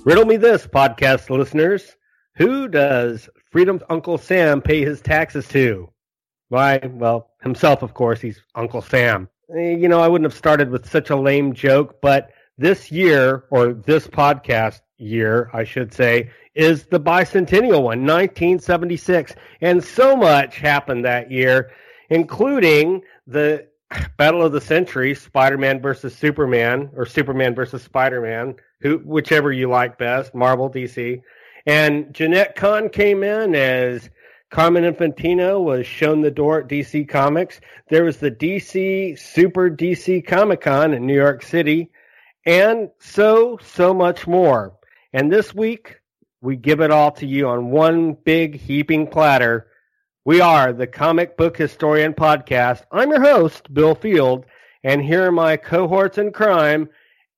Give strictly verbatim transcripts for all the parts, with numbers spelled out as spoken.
Riddle me this, podcast listeners. Who does Freedom's Uncle Sam pay his taxes to? Why, well, himself, of course. He's Uncle Sam. You know, I wouldn't have started with such a lame joke, but this year, or this podcast year, I should say, is the bicentennial one, nineteen seventy-six. And so much happened that year, including the Battle of the Century, Spider-Man versus Superman, or Superman versus Spider-Man, who, whichever you like best, Marvel, D C. And Jeanette Kahn came in as Carmen Infantino, was shown the door at D C Comics. There was the D C Super D C Comic Con in New York City, and so, so much more. And this week, we give it all to you on one big heaping platter. We are the Comic Book Historian Podcast. I'm your host, Bill Field, and here are my cohorts in crime,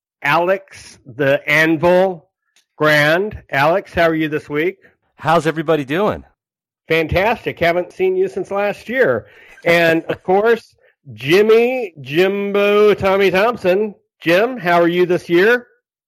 Alex the Anvil Grand. Alex, how are you this week? How's everybody doing? Fantastic. Haven't seen you since last year. And, of course, Jimmy Jimbo Tommy Thompson. Jim, how are you this year?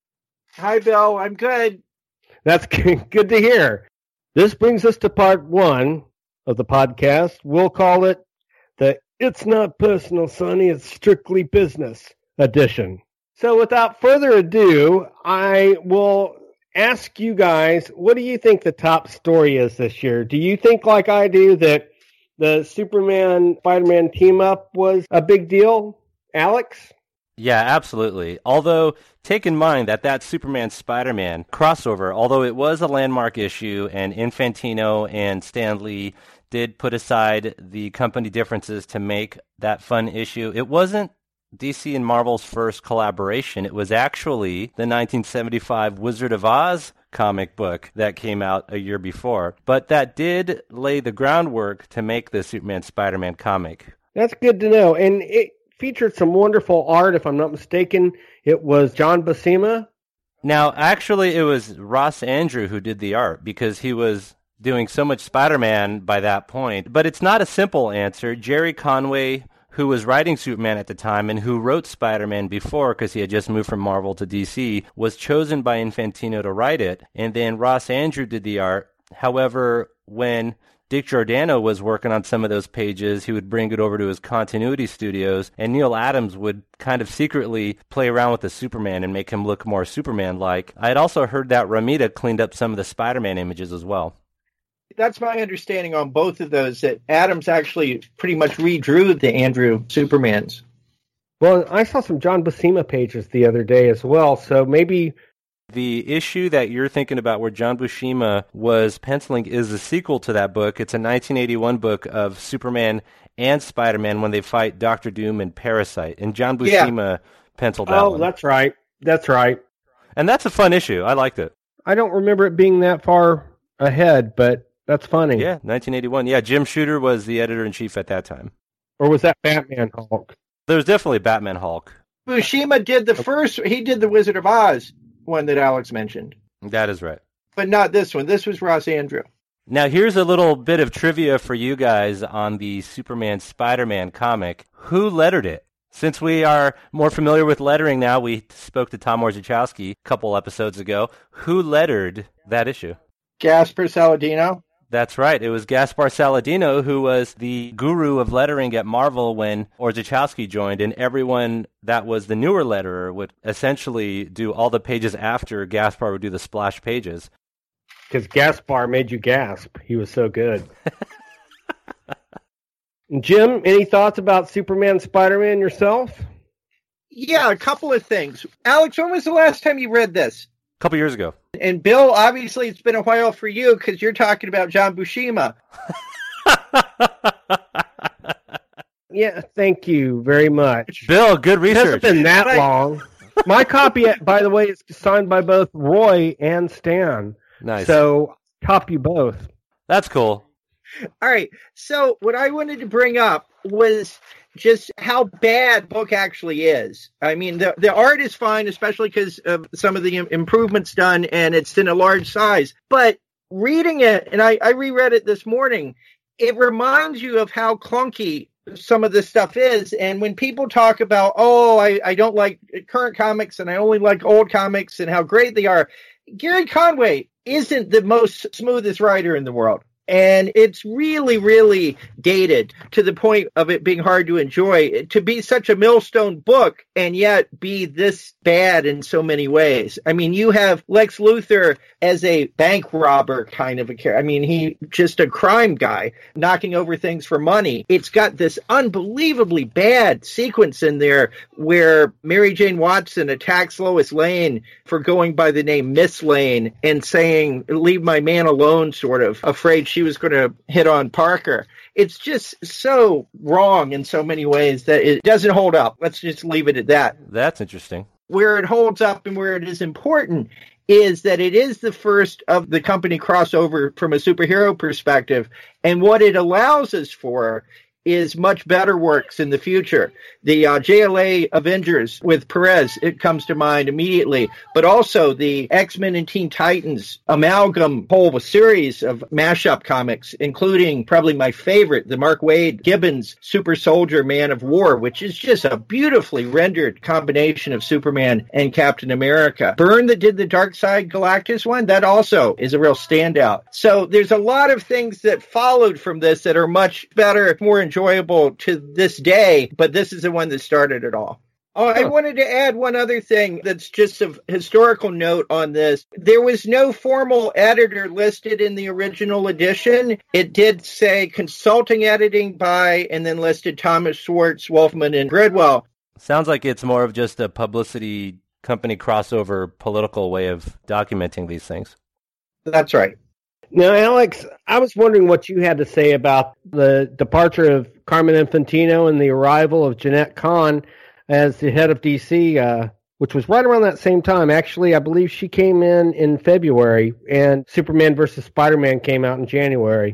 Hi, Bill. I'm good. That's good to hear. This brings us to part one of the podcast. We'll call it the It's Not Personal, Sonny, It's Strictly Business edition. So without further ado, I will ask you guys, what do you think the top story is this year? Do you think, like I do, that the Superman Spider-Man team-up was a big deal? Alex? Yeah, absolutely. Although, take in mind that that Superman Spider-Man crossover, although it was a landmark issue and Infantino and Stan Lee did put aside the company differences to make that fun issue, it wasn't D C and Marvel's first collaboration. It was actually the nineteen seventy-five Wizard of Oz comic book that came out a year before. But that did lay the groundwork to make the Superman Spider-Man comic. That's good to know. And it featured some wonderful art, if I'm not mistaken. It was John Buscema. Now, actually, it was Ross Andru who did the art because he was doing so much Spider-Man by that point. But it's not a simple answer. Jerry Conway, who was writing Superman at the time and who wrote Spider-Man before because he had just moved from Marvel to D C, was chosen by Infantino to write it. And then Ross Andru did the art. However, when Dick Giordano was working on some of those pages, he would bring it over to his continuity studios, and Neil Adams would kind of secretly play around with the Superman and make him look more Superman-like. I had also heard that Romita cleaned up some of the Spider-Man images as well. That's my understanding on both of those, that Adams actually pretty much redrew the Andrew Supermans. Well, I saw some John Buscema pages the other day as well, so maybe the issue that you're thinking about where John Buscema was penciling is a sequel to that book. It's a nineteen eighty-one book of Superman and Spider-Man when they fight Doctor Doom and Parasite. And John Buscema yeah. penciled that Oh, one. that's right. That's right. And that's a fun issue. I liked it. I don't remember it being that far ahead, but that's funny. Yeah, nineteen eighty-one. Yeah, Jim Shooter was the editor-in-chief at that time. Or was that Batman Hulk? There was definitely Batman Hulk. Buscema did the first, he did the Wizard of Oz one that Alex mentioned. That is right. But not this one. This was Ross Andru. Now, here's a little bit of trivia for you guys on the Superman Spider-Man comic. Who lettered it? Since we are more familiar with lettering now, we spoke to Tom Orzechowski a couple episodes ago. Who lettered that issue? Gaspar Saladino. That's right. It was Gaspar Saladino who was the guru of lettering at Marvel when Orzechowski joined, and everyone that was the newer letterer would essentially do all the pages after Gaspar would do the splash pages. Because Gaspar made you gasp. He was so good. Jim, any thoughts about Superman, Spider-Man yourself? Yeah, a couple of things. Alex, when was the last time you read this? A couple years ago. And Bill, obviously it's been a while for you because you're talking about John Buscema. Yeah, thank you very much. Bill, good research. It hasn't been that but long. I... My copy, by the way, is signed by both Roy and Stan. Nice. So, top you both. That's cool. All right. So, what I wanted to bring up was just how bad book actually is. I mean, the the art is fine, especially because of some of the improvements done, and it's in a large size. But reading it, and I, I reread it this morning, it reminds you of how clunky some of this stuff is. And when people talk about, oh, I, I don't like current comics and I only like old comics and how great they are, Gary Conway isn't the most smoothest writer in the world. And it's really, really dated to the point of it being hard to enjoy. To be such a millstone book and yet be this bad in so many ways. I mean, you have Lex Luthor as a bank robber kind of a character. I mean, he just a crime guy knocking over things for money. It's got this unbelievably bad sequence in there where Mary Jane Watson attacks Lois Lane for going by the name Miss Lane and saying, leave my man alone, sort of, afraid she was going to hit on Parker. It's just so wrong in so many ways that it doesn't hold up. Let's just leave it at that. That's interesting. Where it holds up and where it is important is that it is the first of the company crossover from a superhero perspective. And what it allows us for is much better works in the future. The uh, J L A Avengers with Perez, it comes to mind immediately, but also the X-Men and Teen Titans amalgam whole series of mashup comics, including probably my favorite, the Mark Waid Gibbons Super Soldier Man of War, which is just a beautifully rendered combination of Superman and Captain America. Byrne that did the Dark Side Galactus one, that also is a real standout. So there's a lot of things that followed from this that are much better, more enjoyable to this day, but this is the one that started it all. Oh, I wanted to add one other thing that's just of historical note on this. There was no formal editor listed in the original edition. It did say consulting editing by, and then listed Thomas Schwartz, Wolfman, and Gridwell. Sounds like it's more of just a publicity company crossover political way of documenting these things. That's right. Now, Alex, I was wondering what you had to say about the departure of Carmen Infantino and the arrival of Jeanette Kahn as the head of D C, uh, which was right around that same time. Actually, I believe she came in in February, and Superman versus Spider-Man came out in January.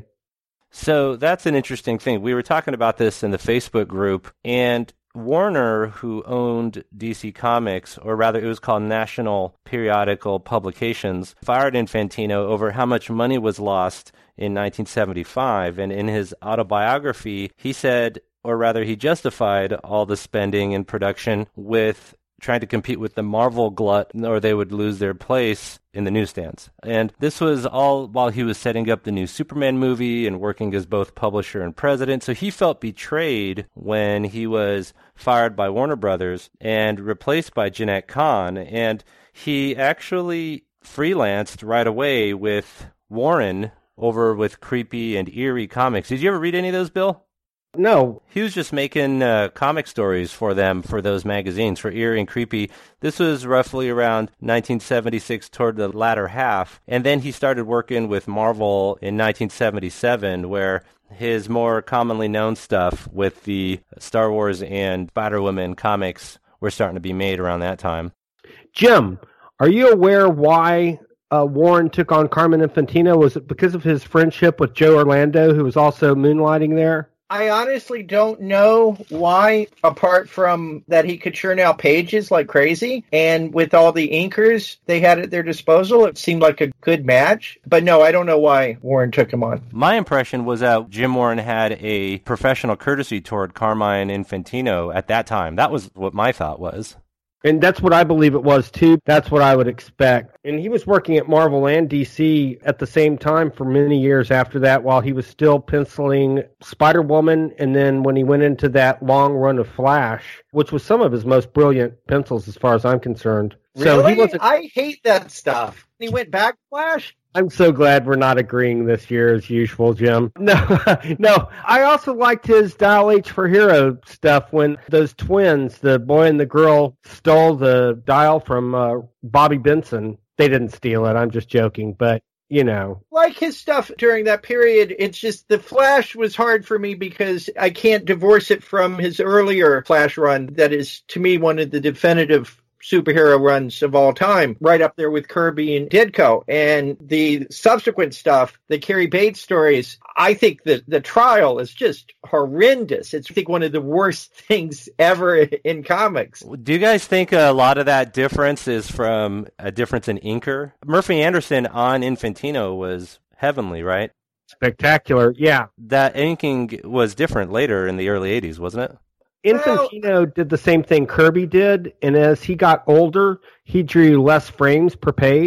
So that's an interesting thing. We were talking about this in the Facebook group, and Warner, who owned D C Comics, or rather it was called National Periodical Publications, fired Infantino over how much money was lost in nineteen seventy-five. And in his autobiography, he said, or rather he justified all the spending and production with trying to compete with the Marvel glut, or they would lose their place in the newsstands. And this was all while he was setting up the new Superman movie and working as both publisher and president. So he felt betrayed when he was fired by Warner Brothers and replaced by Jeanette Kahn. And he actually freelanced right away with Warren over with Creepy and Eerie Comics. Did you ever read any of those, Bill? No. He was just making uh, comic stories for them, for those magazines, for Eerie and Creepy. This was roughly around nineteen seventy-six, toward the latter half. And then he started working with Marvel in nineteen seventy-seven, where his more commonly known stuff with the Star Wars and Spider-Woman comics were starting to be made around that time. Jim, are you aware why uh, Warren took on Carmen Infantino? Was it because of his friendship with Joe Orlando, who was also moonlighting there? I honestly don't know why, apart from that he could churn out pages like crazy. And with all the inkers they had at their disposal, it seemed like a good match. But no, I don't know why Warren took him on. My impression was that Jim Warren had a professional courtesy toward Carmine Infantino at that time. That was what my thought was. And that's what I believe it was, too. That's what I would expect. And he was working at Marvel and D C at the same time for many years after that, while he was still penciling Spider-Woman, and then when he went into that long run of Flash, which was some of his most brilliant pencils as far as I'm concerned. Really? So he wasn't... I hate that stuff. He went back to Flash? I'm so glad we're not agreeing this year as usual, Jim. No, no. I also liked his Dial H for Hero stuff when those twins, the boy and the girl, stole the dial from uh, Bobby Benson. They didn't steal it. I'm just joking, but you know. Like his stuff during that period, it's just the Flash was hard for me because I can't divorce it from his earlier Flash run. That is, to me, one of the definitive superhero runs of all time, right up there with Kirby and Ditko. And the subsequent stuff, the Carrie Bates stories, I think that the trial is just horrendous. It's, I think, one of the worst things ever in comics. Do you guys think a lot of that difference is from a difference in inker? Murphy Anderson on Infantino was heavenly, right? Spectacular, yeah. That inking was different later in the early eighties, wasn't it? Infantino well, did the same thing Kirby did, and as he got older, he drew less frames per page,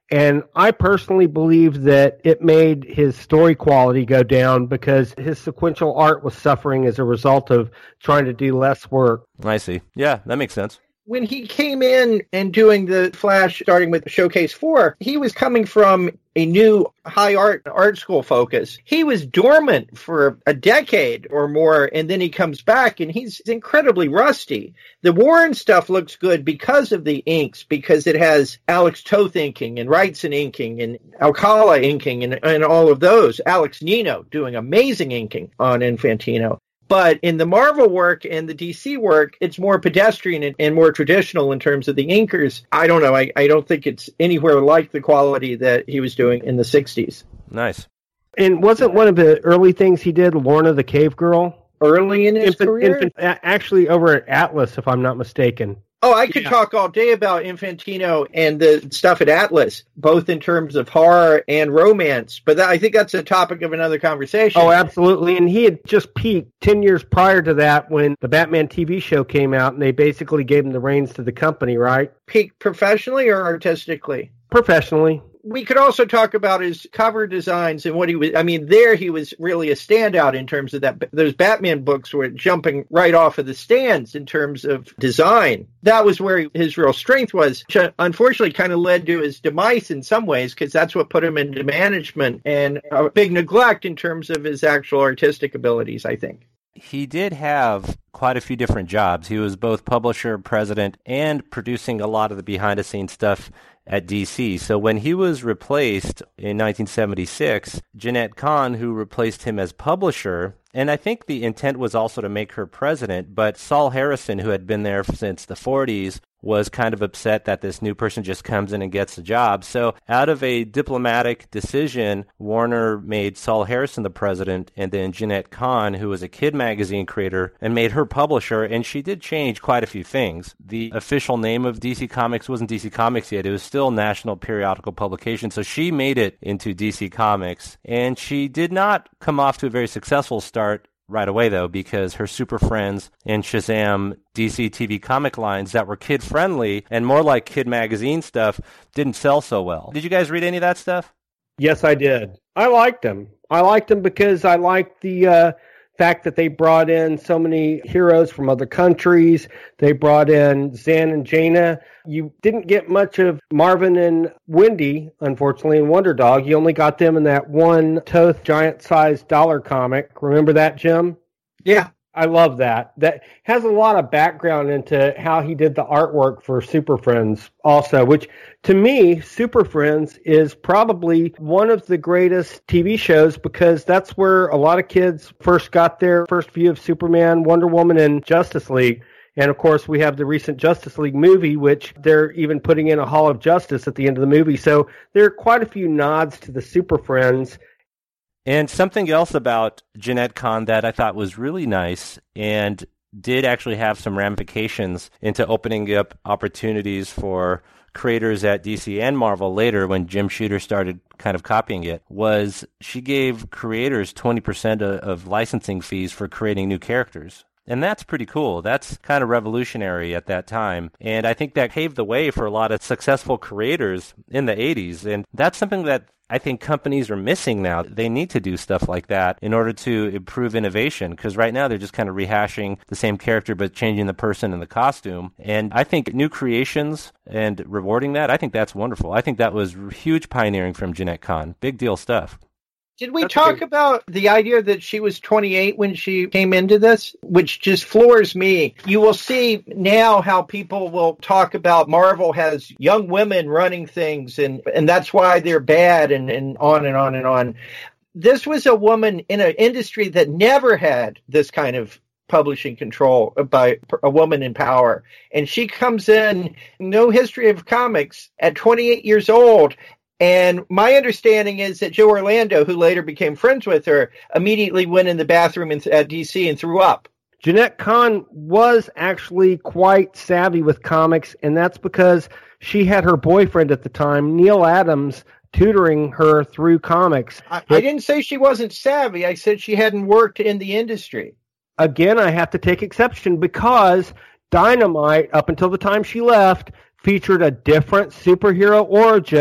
And I personally believe that it made his story quality go down because his sequential art was suffering as a result of trying to do less work. I see. Yeah, that makes sense. When he came in and doing the Flash, starting with Showcase four, he was coming from a new high art art school focus. He was dormant for a decade or more, and then he comes back, and he's incredibly rusty. The Warren stuff looks good because of the inks, because it has Alex Toth inking and Wrightson inking and Alcala inking and, and all of those. Alex Nino doing amazing inking on Infantino. But in the Marvel work and the D C work, it's more pedestrian and, and more traditional in terms of the inkers. I don't know. I, I don't think it's anywhere like the quality that he was doing in the sixties. Nice. And wasn't one of the early things he did Lorna the Cave Girl? Early in his Infant, career? infant, actually over at Atlas, if I'm not mistaken. Oh, I could Yeah. talk all day about Infantino and the stuff at Atlas, both in terms of horror and romance. But that, I think that's a topic of another conversation. Oh, absolutely. And he had just peaked ten years prior to that when the Batman T V show came out, and they basically gave him the reins to the company, right? Peak professionally or artistically? Professionally. We could also talk about his cover designs and what he was. I mean, there he was really a standout in terms of that. Those Batman books were jumping right off of the stands in terms of design. That was where his real strength was. Which unfortunately kind of led to his demise in some ways, because that's what put him into management and a big neglect in terms of his actual artistic abilities, I think. He did have quite a few different jobs. He was both publisher, president, and producing a lot of the behind-the-scenes stuff at D C. So when he was replaced in nineteen seventy-six, Jeanette Kahn, who replaced him as publisher, and I think the intent was also to make her president, but Saul Harrison, who had been there since the forties, was kind of upset that this new person just comes in and gets the job. So out of a diplomatic decision, Warner made Saul Harrison the president, and then Jeanette Kahn, who was a kid magazine creator, and made her publisher, and she did change quite a few things. The official name of D C Comics wasn't D C Comics yet. It was still National Periodical Publication, so she made it into D C Comics, and she did not come off to a very successful start right away, though, because her Super Friends and Shazam D C T V comic lines that were kid-friendly and more like kid magazine stuff didn't sell so well. Did you guys read any of that stuff? Yes, I did. I liked them. I liked them because I liked the uh, fact that they brought in so many heroes from other countries. They brought in Zan and Jaina. You didn't get much of Marvin and Wendy, unfortunately, in Wonder Dog. You only got them in that one Toth giant-sized dollar comic. Remember that, Jim? Yeah. I love that. That has a lot of background into how he did the artwork for Super Friends also, which to me, Super Friends is probably one of the greatest T V shows because that's where a lot of kids first got their first view of Superman, Wonder Woman, and Justice League. And of course, we have the recent Justice League movie, which they're even putting in a Hall of Justice at the end of the movie. So there are quite a few nods to the Super Friends. And something else about Jeanette Kahn that I thought was really nice and did actually have some ramifications into opening up opportunities for creators at D C and Marvel later when Jim Shooter started kind of copying it, was she gave creators twenty percent of, of licensing fees for creating new characters. And that's pretty cool. That's kind of revolutionary at that time. And I think that paved the way for a lot of successful creators in the eighties. And that's something that I think companies are missing now. They need to do stuff like that in order to improve innovation, because right now they're just kind of rehashing the same character but changing the person and the costume. And I think new creations and rewarding that, I think that's wonderful. I think that was huge pioneering from Jeanette Kahn. Big deal stuff. Did we That's talk good. about the idea that she was twenty-eight when she came into this, which just floors me? You will see now how people will talk about Marvel has young women running things, and, and that's why they're bad, and, and on and on and on. This was a woman in an industry that never had this kind of publishing control by a woman in power. And she comes in, no history of comics, at twenty-eight years old. And my understanding is that Joe Orlando, who later became friends with her, immediately went in the bathroom in, at D C and threw up. Jeanette Kahn was actually quite savvy with comics, and that's because she had her boyfriend at the time, Neil Adams, tutoring her through comics. I, I didn't say she wasn't savvy. I said she hadn't worked in the industry. Again, I have to take exception because Dynamite, up until the time she left, featured a different superhero origin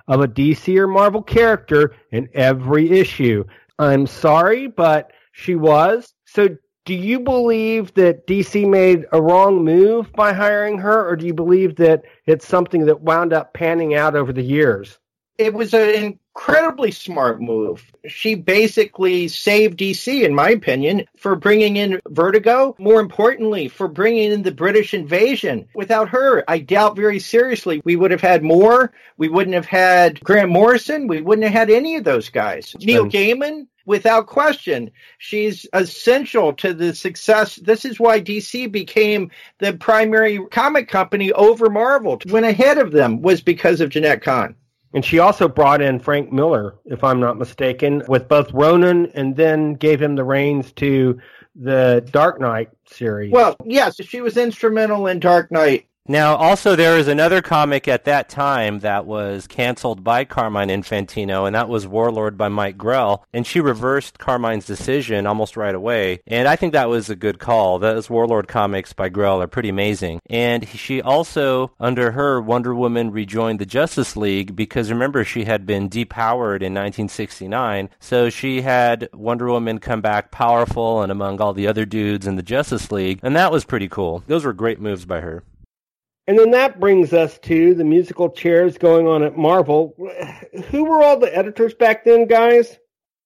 of a D C or Marvel character in every issue. I'm sorry, but she was. So do you believe that D C made a wrong move by hiring her, or do you believe that it's something that wound up panning out over the years? It was an incredibly smart move. She basically saved D C, in my opinion, for bringing in Vertigo. More importantly, for bringing in the British invasion. Without her, I doubt very seriously we would have had Moore. We wouldn't have had Grant Morrison. We wouldn't have had any of those guys. Neil Gaiman, without question, she's essential to the success. This is why D C became the primary comic company over Marvel. Went ahead of them was because of Jeanette Kahn. And she also brought in Frank Miller, if I'm not mistaken, with both Ronin and then gave him the reins to the Dark Knight series. Well, yes, she was instrumental in Dark Knight. Now, also, there is another comic at that time that was canceled by Carmine Infantino, and that was Warlord by Mike Grell, and she reversed Carmine's decision almost right away, and I think that was a good call. Those Warlord comics by Grell are pretty amazing. And she also, under her, Wonder Woman rejoined the Justice League, because remember, she had been depowered in nineteen sixty-nine, so she had Wonder Woman come back powerful and among all the other dudes in the Justice League, and that was pretty cool. Those were great moves by her. And then that brings us to the musical chairs going on at Marvel. Who were all the editors back then, guys?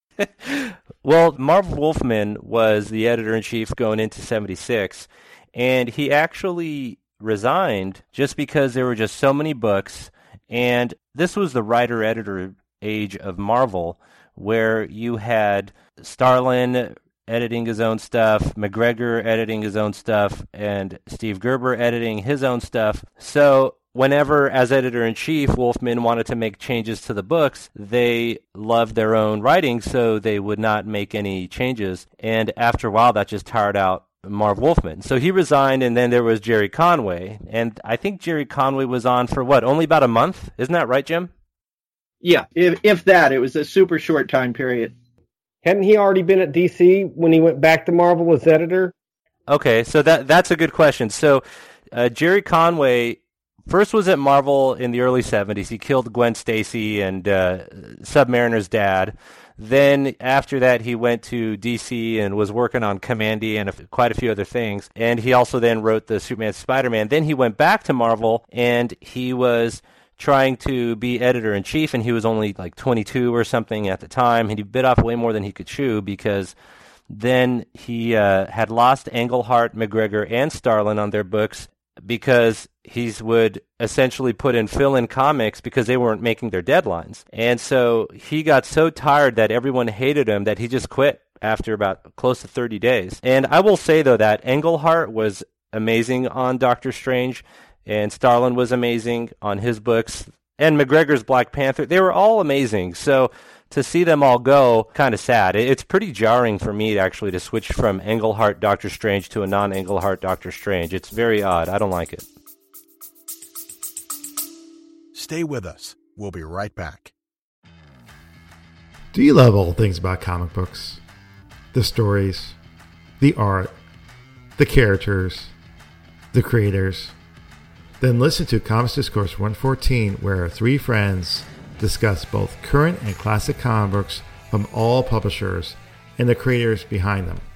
Well, Marv Wolfman was the editor-in-chief going into seventy-six, and he actually resigned just because there were just so many books, and this was the writer-editor age of Marvel, where you had Starlin editing his own stuff, McGregor editing his own stuff, and Steve Gerber editing his own stuff. So whenever, as editor-in-chief, Wolfman wanted to make changes to the books, they loved their own writing, so they would not make any changes. And after a while, that just tired out Marv Wolfman. So he resigned, and then there was Jerry Conway. And I think Jerry Conway was on for, what, only about a month? Isn't that right, Jim? Yeah, if, if that. It was a super short time period. Hadn't he already been at D C when he went back to Marvel as editor? Okay, so that that's a good question. So uh, Jerry Conway first was at Marvel in the early seventies. He killed Gwen Stacy and uh, Submariner's dad. Then after that, he went to D C and was working on Commandy and a, quite a few other things. And he also then wrote the Superman Spider-Man. Then he went back to Marvel, and he was trying to be editor-in-chief, and he was only like twenty-two or something at the time, and he bit off way more than he could chew, because then he uh, had lost Englehart, McGregor, and Starlin on their books, because he would essentially put in fill-in comics because they weren't making their deadlines. And so he got so tired that everyone hated him that he just quit after about close to thirty days. And I will say, though, that Englehart was amazing on Doctor Strange, and Starlin was amazing on his books, and McGregor's Black Panther. They were all amazing. So to see them all go, kind of sad. It's pretty jarring for me, actually, to switch from Englehart Doctor Strange to a non-Englehart Doctor Strange. It's very odd. I don't like it. Stay with us. We'll be right back. Do you love all things about comic books? The stories, the art, the characters, the creators? Then listen to Comics Discourse one fourteen, where three friends discuss both current and classic comic books from all publishers and the creators behind them.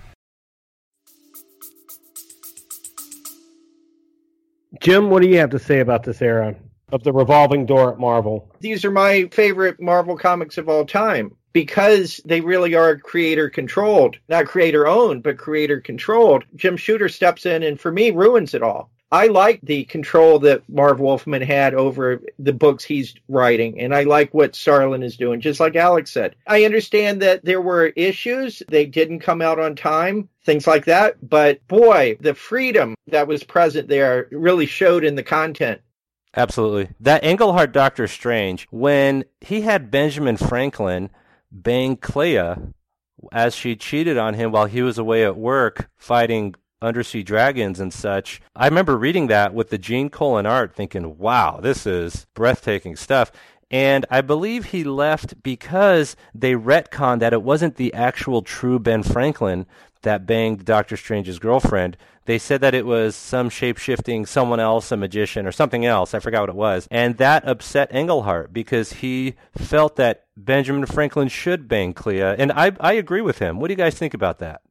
Jim, what do you have to say about this era of the revolving door at Marvel? These are my favorite Marvel comics of all time, because they really are creator-controlled. Not creator-owned, but creator-controlled. Jim Shooter steps in and, for me, ruins it all. I like the control that Marv Wolfman had over the books he's writing, and I like what Starlin is doing, just like Alex said. I understand that there were issues. They didn't come out on time, things like that. But, boy, the freedom that was present there really showed in the content. Absolutely. That Englehart Doctor Strange, when he had Benjamin Franklin bang Clea as she cheated on him while he was away at work fighting undersea dragons and such. I remember reading that with the Gene Colan art thinking, wow, this is breathtaking stuff. And I believe he left because they retconned that it wasn't the actual true Ben Franklin that banged Doctor Strange's girlfriend. They said that it was some shape-shifting someone else, a magician, or something else. I forgot what it was. And that upset Englehart because he felt that Benjamin Franklin should bang Clea. And I, I agree with him. What do you guys think about that?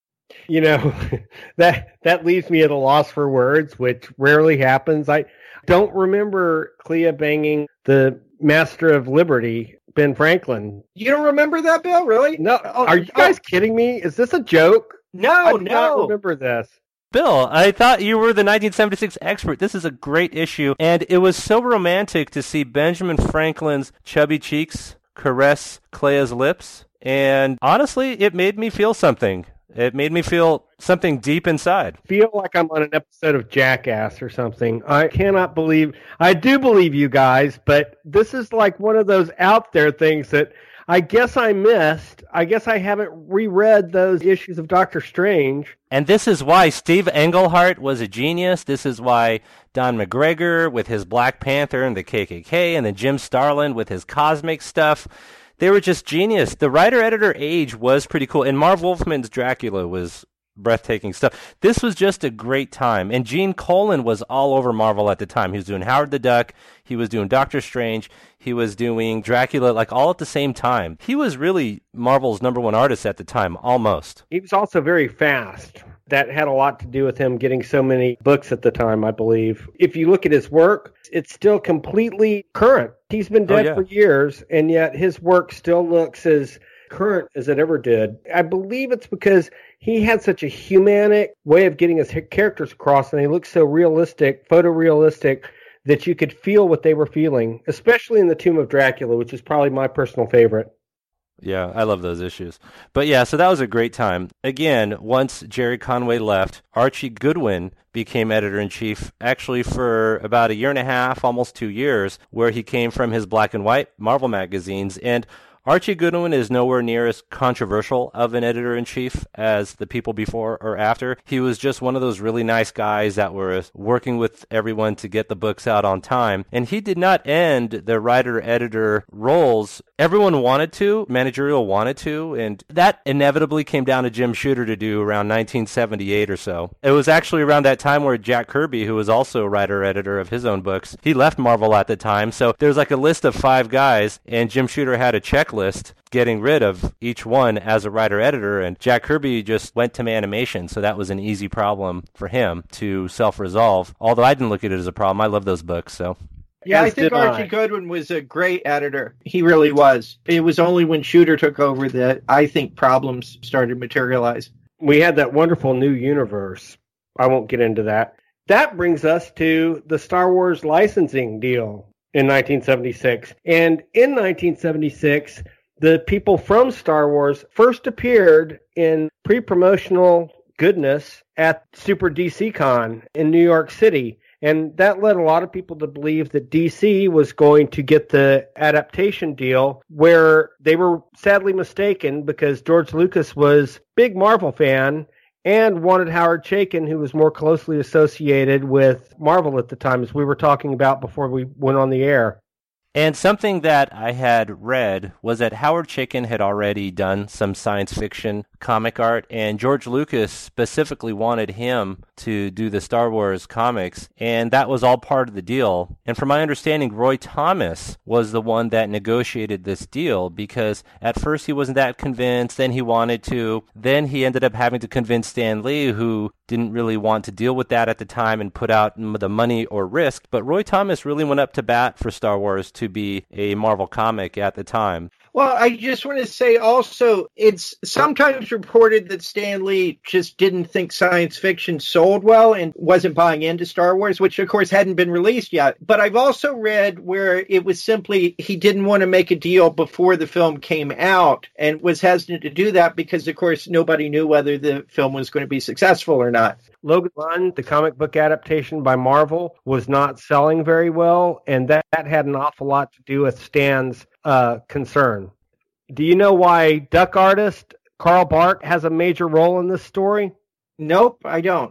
You know, that that leaves me at a loss for words, which rarely happens. I don't remember Clea banging the Master of Liberty, Ben Franklin. You don't remember that, Bill? Really? No. Oh, Are you guys oh. kidding me? Is this a joke? No, I do no. not remember this. Bill, I thought you were the nineteen seventy-six expert. This is a great issue, and it was so romantic to see Benjamin Franklin's chubby cheeks caress Clea's lips, and honestly, it made me feel something. It made me feel something deep inside. Feel like I'm on an episode of Jackass or something. I cannot believe, I do believe you guys, but this is like one of those out there things that I guess I missed. I guess I haven't reread those issues of Doctor Strange. And this is why Steve Englehart was a genius. This is why Don McGregor with his Black Panther and the K K K, and then Jim Starlin with his cosmic stuff. They were just genius. The writer-editor age was pretty cool. And Marv Wolfman's Dracula was breathtaking stuff. This was just a great time. And Gene Colan was all over Marvel at the time. He was doing Howard the Duck. He was doing Doctor Strange. He was doing Dracula, like all at the same time. He was really Marvel's number one artist at the time, almost. He was also very fast. That had a lot to do with him getting so many books at the time, I believe. If you look at his work, it's still completely current. He's been dead oh, yeah. for years, and yet his work still looks as current as it ever did. I believe it's because he had such a humanic way of getting his characters across, and they looked so realistic, photorealistic, that you could feel what they were feeling, especially in the Tomb of Dracula, which is probably my personal favorite. Yeah, I love those issues. But yeah, so that was a great time. Again, once Jerry Conway left, Archie Goodwin became editor-in-chief actually for about a year and a half, almost two years, where he came from his black and white Marvel magazines. And Archie Goodwin is nowhere near as controversial of an editor-in-chief as the people before or after. He was just one of those really nice guys that were working with everyone to get the books out on time. And he did not end the writer-editor roles. Everyone wanted to, managerial wanted to, and that inevitably came down to Jim Shooter to do around nineteen seventy-eight or so. It was actually around that time where Jack Kirby, who was also a writer-editor of his own books, he left Marvel at the time. So there's like a list of five guys, and Jim Shooter had a checklist getting rid of each one as a writer-editor, and Jack Kirby just went to animation, so that was an easy problem for him to self-resolve, although I didn't look at it as a problem. I love those books, so... Yeah, As I think did Archie I. Goodwin was a great editor. He really was. It was only when Shooter took over that I think problems started to materialize. We had that wonderful new universe. I won't get into that. That brings us to the Star Wars licensing deal in nineteen seventy-six. And in nineteen seventy-six, the people from Star Wars first appeared in pre-promotional goodness at Super D C Con in New York City. And that led a lot of people to believe that D C was going to get the adaptation deal, where they were sadly mistaken because George Lucas was a big Marvel fan and wanted Howard Chaykin, who was more closely associated with Marvel at the time, as we were talking about before we went on the air. And something that I had read was that Howard Chaykin had already done some science fiction comic art, and George Lucas specifically wanted him to do the Star Wars comics, and that was all part of the deal. And from my understanding, Roy Thomas was the one that negotiated this deal, because at first he wasn't that convinced, then he wanted to, then he ended up having to convince Stan Lee, who didn't really want to deal with that at the time and put out the money or risk, but Roy Thomas really went up to bat for Star Wars to be a Marvel comic at the time. Well, I just want to say also, it's sometimes reported that Stan Lee just didn't think science fiction sold well and wasn't buying into Star Wars, which of course hadn't been released yet. But I've also read where it was simply he didn't want to make a deal before the film came out and was hesitant to do that because, of course, nobody knew whether the film was going to be successful or not. Logan Run, the comic book adaptation by Marvel, was not selling very well, and that, that had an awful lot to do with Stan's uh, concern. Do you know why duck artist Carl Bark has a major role in this story? Nope, I don't.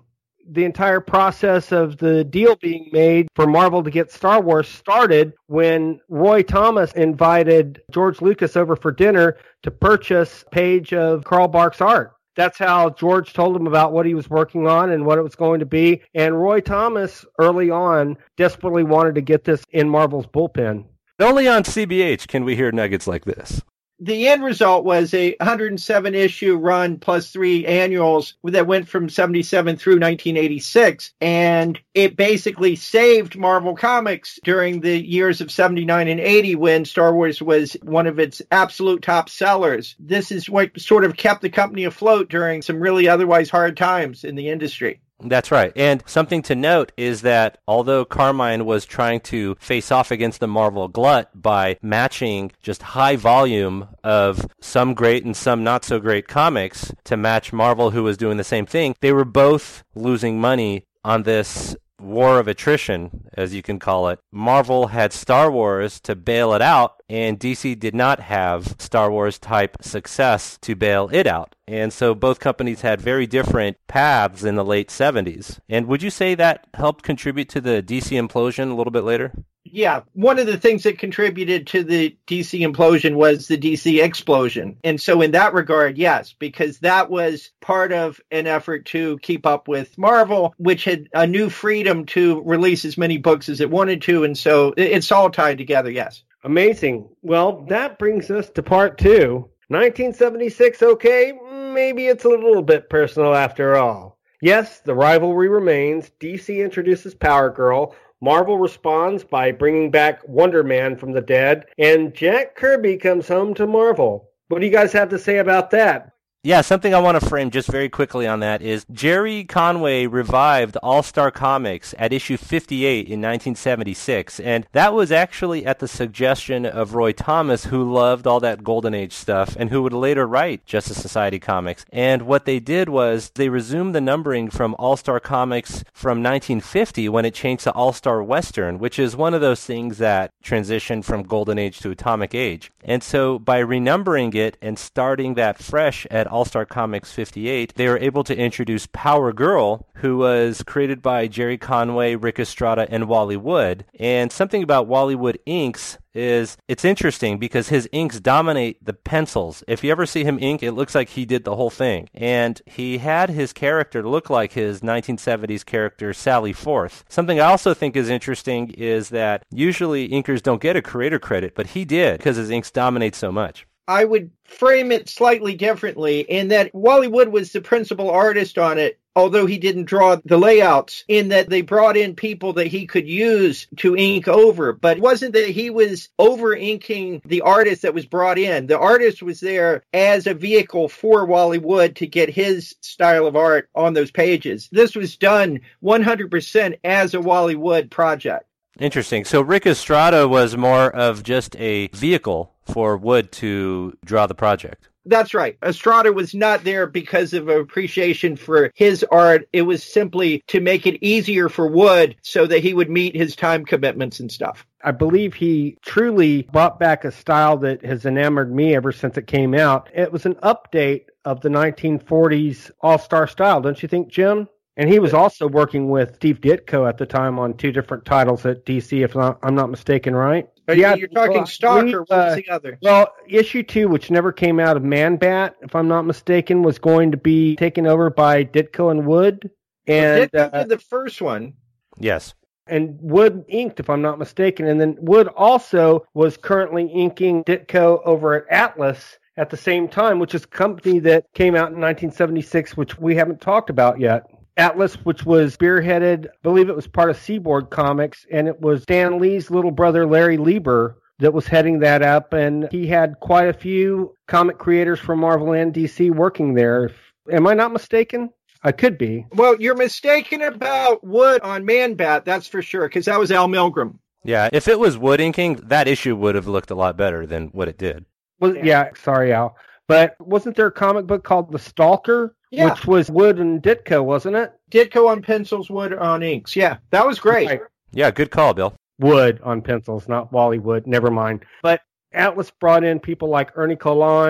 the entire process of the deal being made for Marvel to get Star Wars started when Roy Thomas invited George Lucas over for dinner to purchase a page of Carl Barks art. That's how George told him about what he was working on and what it was going to be. And Roy Thomas, early on, desperately wanted to get this in Marvel's bullpen. Only on C B H can we hear nuggets like this. The end result was a one hundred seven issue run plus three annuals that went from seventy-seven through nineteen eighty-six. And it basically saved Marvel Comics during the years of seventy-nine and eighty when Star Wars was one of its absolute top sellers. This is what sort of kept the company afloat during some really otherwise hard times in the industry. That's right. And something to note is that although Carmine was trying to face off against the Marvel glut by matching just high volume of some great and some not so great comics to match Marvel, who was doing the same thing, they were both losing money on this war of attrition, as you can call it. Marvel had Star Wars to bail it out, and D C did not have Star Wars type success to bail it out. And so both companies had very different paths in the late seventies. And would you say that helped contribute to the D C implosion a little bit later? Yeah, one of the things that contributed to the D C implosion was the D C explosion. And so in that regard, yes, because that was part of an effort to keep up with Marvel, which had a new freedom to release as many books as it wanted to. And so it's all tied together, yes. Amazing. Well, that brings us to part two. nineteen seventy-six, okay, maybe it's a little bit personal after all. Yes, the rivalry remains. D C introduces Power Girl. Marvel responds by bringing back Wonder Man from the dead, and Jack Kirby comes home to Marvel. What do you guys have to say about that? Yeah, something I want to frame just very quickly on that is Jerry Conway revived All-Star Comics at issue fifty-eight in nineteen seventy-six, and that was actually at the suggestion of Roy Thomas, who loved all that Golden Age stuff and who would later write Justice Society comics. And what they did was they resumed the numbering from All-Star Comics from nineteen fifty when it changed to All-Star Western, which is one of those things that transitioned from Golden Age to Atomic Age. And so by renumbering it and starting that fresh at All-Star Comics fifty-eight, they were able to introduce Power Girl, who was created by Jerry Conway, Rick Estrada, and Wally Wood. And something about Wally Wood inks is it's interesting because his inks dominate the pencils. If you ever see him ink, it looks like he did the whole thing. And he had his character look like his nineteen seventies character, Sally Forth. Something I also think is interesting is that usually inkers don't get a creator credit, but he did because his inks dominate so much. I would frame it slightly differently in that Wally Wood was the principal artist on it, although he didn't draw the layouts, in that they brought in people that he could use to ink over. But it wasn't that he was over-inking the artist that was brought in. The artist was there as a vehicle for Wally Wood to get his style of art on those pages. This was done one hundred percent as a Wally Wood project. Interesting. So Rick Estrada was more of just a vehicle for Wood to draw the project. That's right. Estrada was not there because of appreciation for his art. It was simply to make it easier for Wood so that he would meet his time commitments and stuff. I believe he truly brought back a style that has enamored me ever since it came out. It was an update of the nineteen forties All-Star style, don't you think, Jim? And he was also working with Steve Ditko at the time on two different titles at D C, if not, I'm not mistaken, right? Yeah, you're talking Stalker. What was the other? Well, issue two, which never came out of Man-Bat, if I'm not mistaken, was going to be taken over by Ditko and Wood. And well, Ditko uh, did the first one. Yes. And Wood inked, if I'm not mistaken. And then Wood also was currently inking Ditko over at Atlas at the same time, which is a company that came out in nineteen seventy-six, which we haven't talked about yet. Atlas, which was spearheaded, I believe it was part of Seaboard Comics, and it was Stan Lee's little brother, Larry Lieber, that was heading that up, and he had quite a few comic creators from Marvel and D C working there. Am I not mistaken? I could be. Well, you're mistaken about Wood on Man-Bat, that's for sure, because that was Al Milgrom. Yeah, if it was Wood inking, that issue would have looked a lot better than what it did. Well, yeah, sorry, Al. But wasn't there a comic book called The Stalker? Yeah. Which was Wood and Ditko, wasn't it? Ditko on pencils, Wood on inks. Yeah, that was great. Right. Yeah, good call, Bill. Wood on pencils, not Wally Wood. Never mind. But Atlas brought in people like Ernie Colon,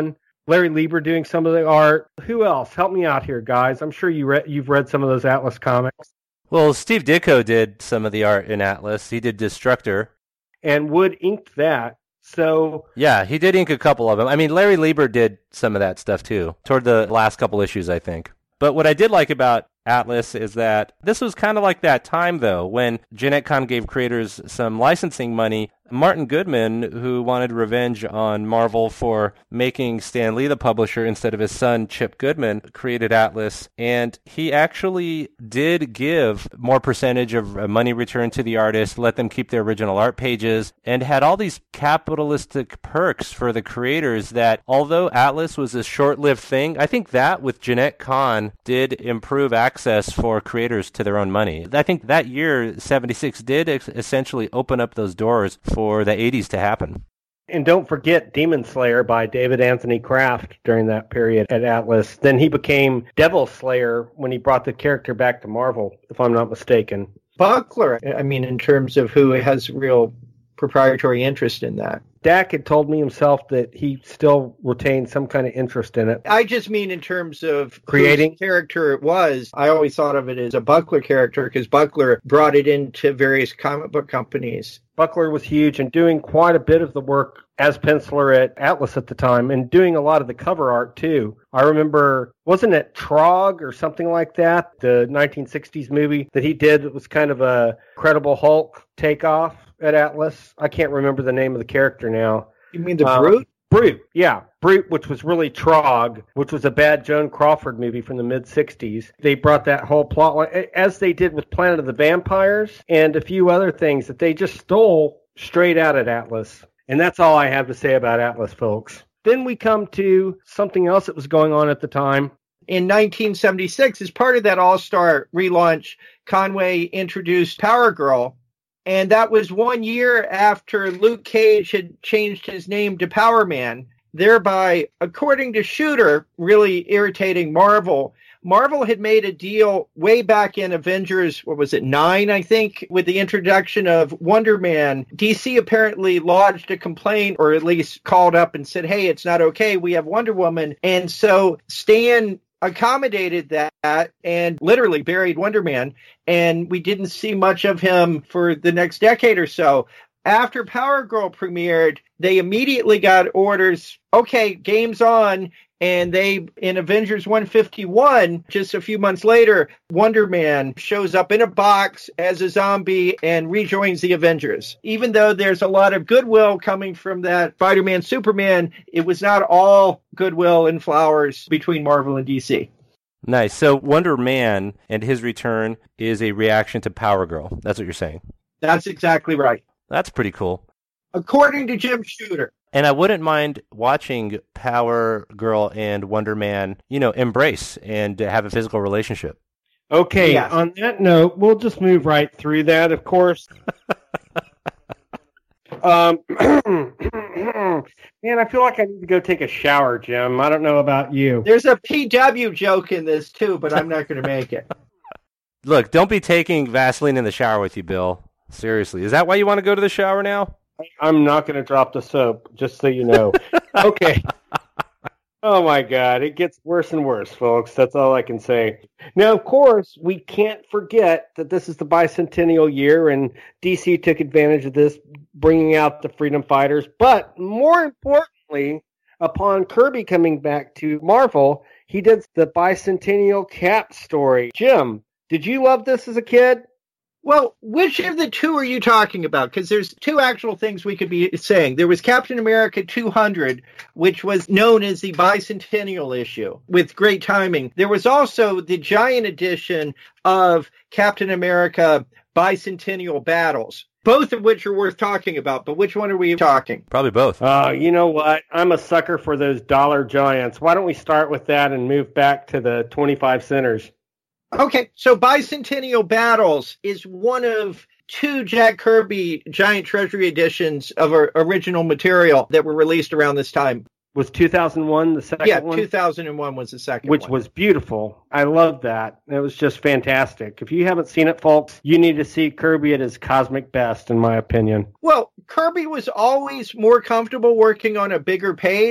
Larry Lieber doing some of the art. Who else? Help me out here, guys. I'm sure you re- you've read some of those Atlas comics. Well, Steve Ditko did some of the art in Atlas. He did Destructor. And Wood inked that. So yeah, he did ink a couple of them. I mean, Larry Lieber did some of that stuff too, toward the last couple issues, I think. But what I did like about Atlas is that this was kind of like that time, though, when Jeanette Kahn gave creators some licensing money. Martin Goodman, who wanted revenge on Marvel for making Stan Lee the publisher instead of his son, Chip Goodman, created Atlas. And he actually did give more percentage of money returned to the artist, let them keep their original art pages, and had all these capitalistic perks for the creators that, although Atlas was a short-lived thing, I think that with Jeanette Kahn did improve access for creators to their own money. I think that year, seventy-six, did ex- essentially open up those doors for the eighties to happen. And don't forget Demon Slayer by David Anthony Kraft during that period at Atlas. Then he became Devil Slayer when he brought the character back to Marvel, if I'm not mistaken. Buckler, I mean, in terms of who has real proprietary interest in that. Dak had told me himself that he still retained some kind of interest in it. I just mean in terms of creating whose character it was. I always thought of it as a Buckler character because Buckler brought it into various comic book companies. Buckler was huge and doing quite a bit of the work as penciler at Atlas at the time and doing a lot of the cover art too. I remember, wasn't it Trog or something like that, the nineteen sixties movie that he did that was kind of a Incredible Hulk takeoff at Atlas? I can't remember the name of the character now. You mean the uh, Brute? Brute, yeah. Brute, which was really Trog, which was a bad Joan Crawford movie from the mid-sixties. They brought that whole plot line, as they did with Planet of the Vampires and a few other things that they just stole straight out at Atlas. And that's all I have to say about Atlas, folks. Then we come to something else that was going on at the time. In nineteen seventy-six, as part of that All-Star relaunch, Conway introduced Power Girl. And that was one year after Luke Cage had changed his name to Power Man, thereby, according to Shooter, really irritating Marvel. Marvel had made a deal way back in Avengers, what was it, nine, I think, with the introduction of Wonder Man. D C apparently lodged a complaint, or at least called up and said, hey, it's not okay, we have Wonder Woman. And so Stan accommodated that and literally buried Wonder Man, and we didn't see much of him for the next decade or so. After Power Girl premiered, they immediately got orders, okay, game's on, and they, in Avengers one fifty-one, just a few months later, Wonder Man shows up in a box as a zombie and rejoins the Avengers. Even though there's a lot of goodwill coming from that Spider-Man, Superman, it was not all goodwill and flowers between Marvel and D C. Nice. So Wonder Man and his return is a reaction to Power Girl. That's what you're saying. That's exactly right. That's pretty cool. According to Jim Shooter. And I wouldn't mind watching Power Girl and Wonder Man, you know, embrace and have a physical relationship. Okay, yes. On that note, we'll just move right through that, of course. um, man, I feel like I need to go take a shower, Jim. I don't know about you. There's a P W joke in this, too, but I'm not going to make it. Look, don't be taking Vaseline in the shower with you, Bill. Seriously. Is that why you want to go to the shower now? I'm not going to drop the soap, just so you know. Okay. Oh, my God. It gets worse and worse, folks. That's all I can say. Now, of course, we can't forget that this is the bicentennial year, and D C took advantage of this, bringing out the Freedom Fighters. But more importantly, upon Kirby coming back to Marvel, he did the bicentennial Cap story. Jim, did you love this as a kid? Well, which of the two are you talking about? Because there's two actual things we could be saying. There was Captain America two hundred, which was known as the bicentennial issue, with great timing. There was also the giant edition of Captain America Bicentennial Battles, both of which are worth talking about. But which one are we talking? Probably both. Uh, you know what? I'm a sucker for those dollar giants. Why don't we start with that and move back to the twenty-five centers? Okay, so Bicentennial Battles is one of two Jack Kirby Giant Treasury editions of our original material that were released around this time. Was two thousand one the second yeah, one? two thousand one was the second Which one. was beautiful. I loved that. It was just fantastic. If you haven't seen it, folks, you need to see Kirby at his cosmic best, in my opinion. Well, Kirby was always more comfortable working on a bigger page.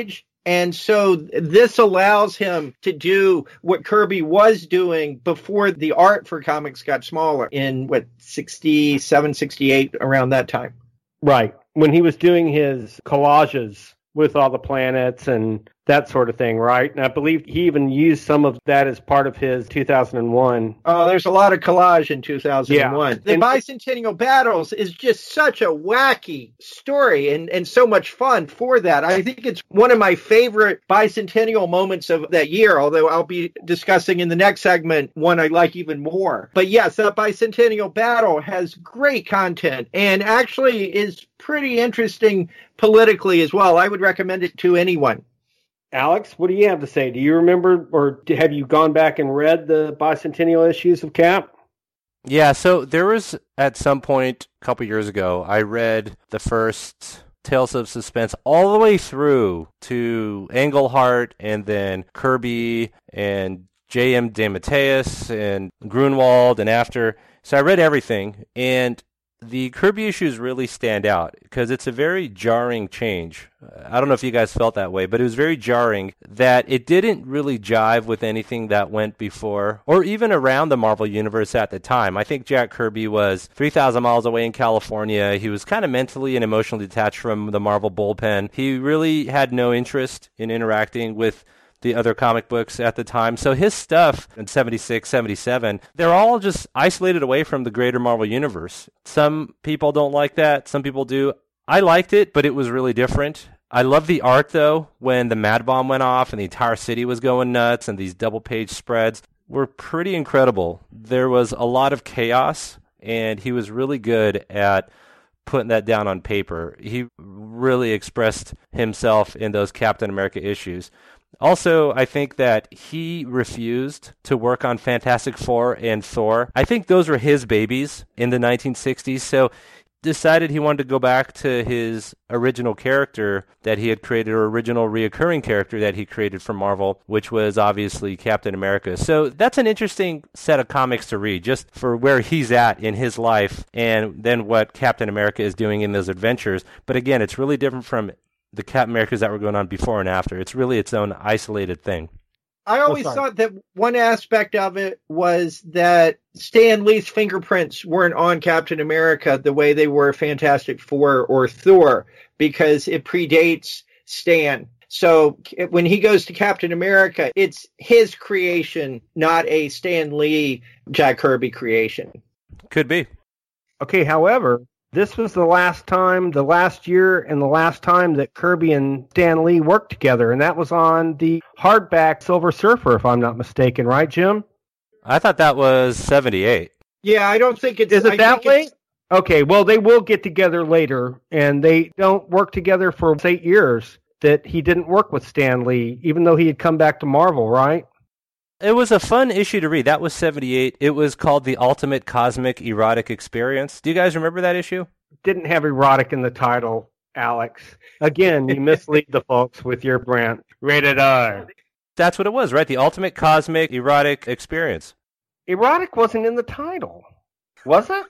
And so this allows him to do what Kirby was doing before the art for comics got smaller in, what, sixty-seven, sixty-eight, around that time. Right. When he was doing his collages with all the planets and that sort of thing, right? And I believe he even used some of that as part of his two thousand one. Oh, there's a lot of collage in two thousand one. Yeah. The And- Bicentennial Battles is just such a wacky story and, and so much fun for that. I think it's one of my favorite bicentennial moments of that year, although I'll be discussing in the next segment one I like even more. But yes, that Bicentennial Battle has great content and actually is pretty interesting politically as well. I would recommend it to anyone. Alex, what do you have to say? Do you remember, or have you gone back and read the bicentennial issues of Cap? Yeah, so there was, at some point a couple years ago, I read the first Tales of Suspense all the way through to Englehart and then Kirby and J M DeMatteis and Grunwald and after. So I read everything, and the Kirby issues really stand out because it's a very jarring change. I don't know if you guys felt that way, but it was very jarring that it didn't really jive with anything that went before or even around the Marvel Universe at the time. I think Jack Kirby was three thousand miles away in California. He was kind of mentally and emotionally detached from the Marvel bullpen. He really had no interest in interacting with the other comic books at the time. So his stuff in seventy-six, seventy-seven, they're all just isolated away from the greater Marvel Universe. Some people don't like that. Some people do. I liked it, but it was really different. I love the art, though, when the Mad Bomb went off and the entire city was going nuts and these double-page spreads were pretty incredible. There was a lot of chaos, and he was really good at putting that down on paper. He really expressed himself in those Captain America issues. Also, I think that he refused to work on Fantastic Four and Thor. I think those were his babies in the nineteen sixties, so decided he wanted to go back to his original character that he had created, or original reoccurring character that he created for Marvel, which was obviously Captain America. So that's an interesting set of comics to read, just for where he's at in his life and then what Captain America is doing in those adventures. But again, it's really different from the Captain Americas that were going on before and after. It's really its own isolated thing. I always Oh, thought that one aspect of it was that Stan Lee's fingerprints weren't on Captain America the way they were Fantastic Four or Thor, because it predates Stan. So when he goes to Captain America, it's his creation, not a Stan Lee, Jack Kirby creation. Could be. Okay, however, this was the last time, the last year and the last time that Kirby and Stan Lee worked together, and that was on the hardback Silver Surfer, if I'm not mistaken, right, Jim? I thought that was seventy-eight. Yeah, I don't think it's... Is it I that think late? it's- Okay, well, they will get together later, and they don't work together for eight years that he didn't work with Stan Lee, even though he had come back to Marvel, right? It was a fun issue to read. That was seventy-eight. It was called The Ultimate Cosmic Erotic Experience. Do you guys remember that issue? Didn't have erotic in the title, Alex. Again, you mislead the folks with your brand. Rated R. That's what it was, right? The Ultimate Cosmic Erotic Experience. Erotic wasn't in the title, was it?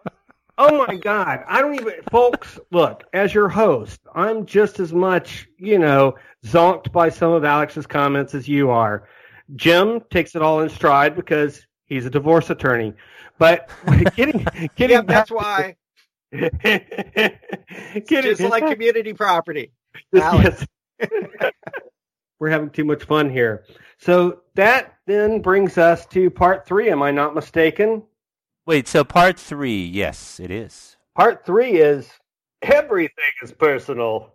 Oh my God. I don't even, folks, look, as your host, I'm just as much, you know, zonked by some of Alex's comments as you are. Jim takes it all in stride because he's a divorce attorney. But getting, getting Yeah, that's back- why. getting, Just like community property. Yes. We're having too much fun here. So that then brings us to part three. Am I not mistaken? Wait, so part three, yes, it is. Part three is everything is personal.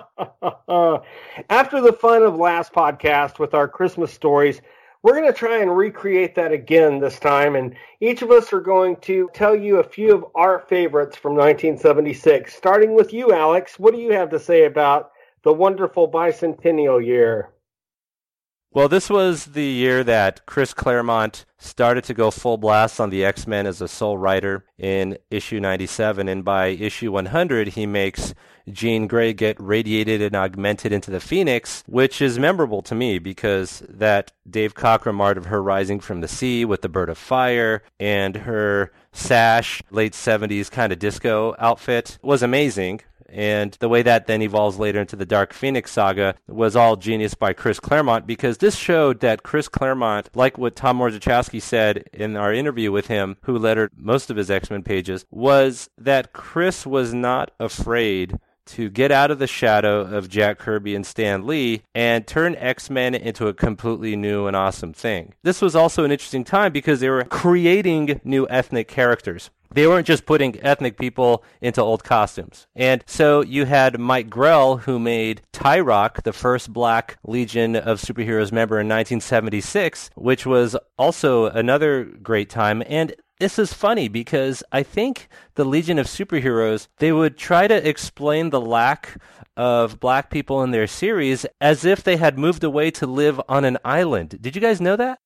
After the fun of last podcast with our Christmas stories, we're going to try and recreate that again this time. And each of us are going to tell you a few of our favorites from nineteen seventy-six. Starting with you, Alex, what do you have to say about the wonderful bicentennial year? Well, this was the year that Chris Claremont started to go full blast on the X-Men as a sole writer in issue ninety-seven, and by issue one hundred, he makes Jean Grey get radiated and augmented into the Phoenix, which is memorable to me because that Dave Cockrum art of her rising from the sea with the Bird of Fire and her sash, late seventies kind of disco outfit was amazing. And the way that then evolves later into the Dark Phoenix saga was all genius by Chris Claremont, because this showed that Chris Claremont, like what Tom Morzachowski said in our interview with him, who lettered most of his X-Men pages, was that Chris was not afraid to get out of the shadow of Jack Kirby and Stan Lee and turn X-Men into a completely new and awesome thing. This was also an interesting time because they were creating new ethnic characters. They weren't just putting ethnic people into old costumes. And so you had Mike Grell, who made Tyrock, the first Black Legion of Superheroes member in nineteen seventy-six, which was also another great time. And this is funny because I think the Legion of Superheroes, they would try to explain the lack of Black people in their series as if they had moved away to live on an island. Did you guys know that?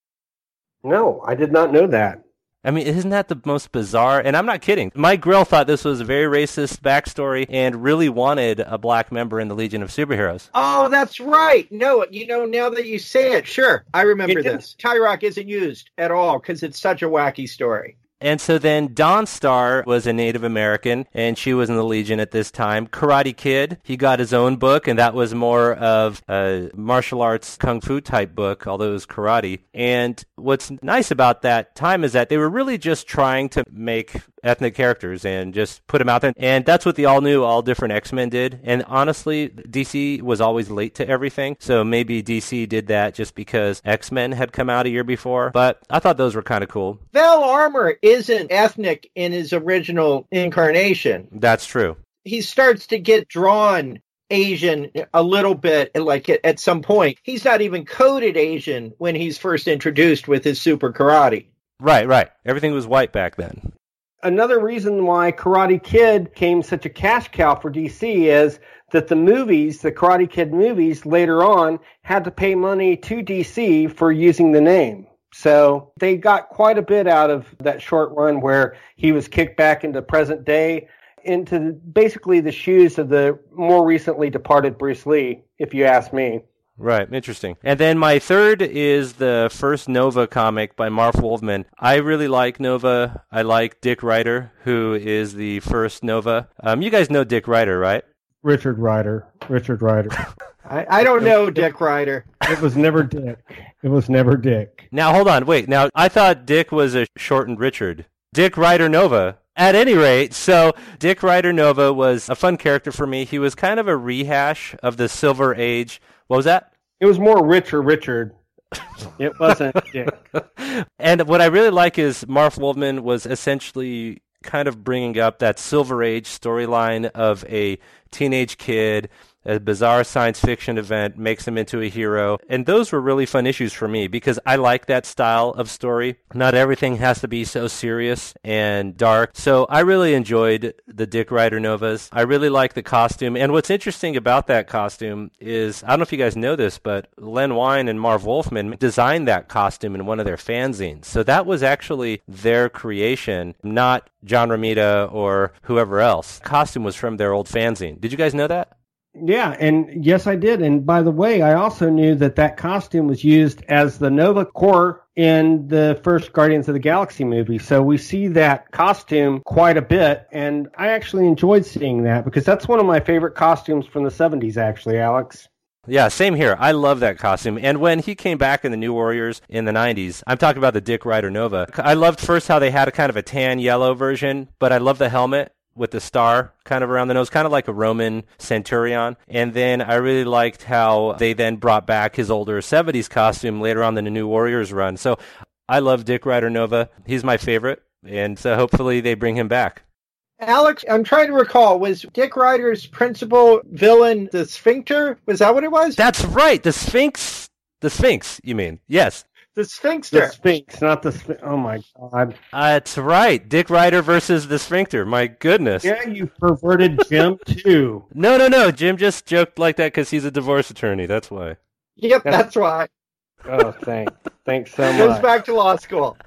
No, I did not know that. I mean, isn't that the most bizarre? And I'm not kidding. Mike Grell thought this was a very racist backstory and really wanted a Black member in the Legion of Superheroes. Oh, that's right. No, you know, now that you say it, sure, I remember this. Tyrock isn't used at all because it's such a wacky story. And so then Dawnstar was a Native American, and she was in the Legion at this time. Karate Kid, he got his own book, and that was more of a martial arts kung fu type book, although it was karate. And what's nice about that time is that they were really just trying to make ethnic characters and just put them out there. And that's what the all-new, all-different X-Men did. And honestly, D C was always late to everything, so maybe D C did that just because X-Men had come out a year before. But I thought those were kind of cool. Val Armour isn't ethnic in his original incarnation. That's true. He starts to get drawn Asian a little bit, like at some point. He's not even coded Asian when he's first introduced with his super karate. Right, right. Everything was white back then. Another reason why Karate Kid became such a cash cow for D C is that the movies, the Karate Kid movies, later on had to pay money to D C for using the name. So they got quite a bit out of that short run where he was kicked back into present day, into basically the shoes of the more recently departed Bruce Lee, if you ask me. Right, interesting. And then my third is the first Nova comic by Marv Wolfman. I really like Nova. I like Dick Ryder, who is the first Nova. Um, you guys know Dick Ryder, right? Richard Ryder. Richard Ryder. I, I don't know Dick Ryder. It was never Dick. It was never Dick. Now, hold on. Wait. Now, I thought Dick was a shortened Richard. Dick Ryder Nova. At any rate, so Dick Ryder Nova was a fun character for me. He was kind of a rehash of the Silver Age. What was that? It was more Richer Richard. It wasn't Dick. And what I really like is Marv Wolfman was essentially kind of bringing up that Silver Age storyline of a teenage kid, a bizarre science fiction event makes him into a hero. And those were really fun issues for me because I like that style of story. Not everything has to be so serious and dark. So I really enjoyed the Dick Ryder Novas. I really like the costume. And what's interesting about that costume is, I don't know if you guys know this, but Len Wein and Marv Wolfman designed that costume in one of their fanzines. So that was actually their creation, not John Romita or whoever else. The costume was from their old fanzine. Did you guys know that? Yeah, and yes, I did. And by the way, I also knew that that costume was used as the Nova Corps in the first Guardians of the Galaxy movie. So we see that costume quite a bit, and I actually enjoyed seeing that because that's one of my favorite costumes from the seventies, actually, Alex. Yeah, same here. I love that costume. And when he came back in the New Warriors in the nineties, I'm talking about the Dick Ryder Nova. I loved first how they had a kind of a tan yellow version, but I love the helmet with the star kind of around the nose, kind of like a Roman centurion. And then I really liked how they then brought back his older seventies costume later on in the New Warriors run. So I love Dick Ryder Nova. He's my favorite. And so hopefully they bring him back. Alex, I'm trying to recall, was Dick Ryder's principal villain the Sphincter? Was that what it was? That's right. The Sphinx. The Sphinx, you mean? Yes. The Sphinxter. The Sphinx, not the Sphinx. Oh, my God. That's right. Dick Ryder versus the Sphincter. My goodness. Yeah, you perverted Jim, too. No, no, no. Jim just joked like that because he's a divorce attorney. That's why. Yep, that's why. Oh, thanks. Thanks so much. Goes back to law school.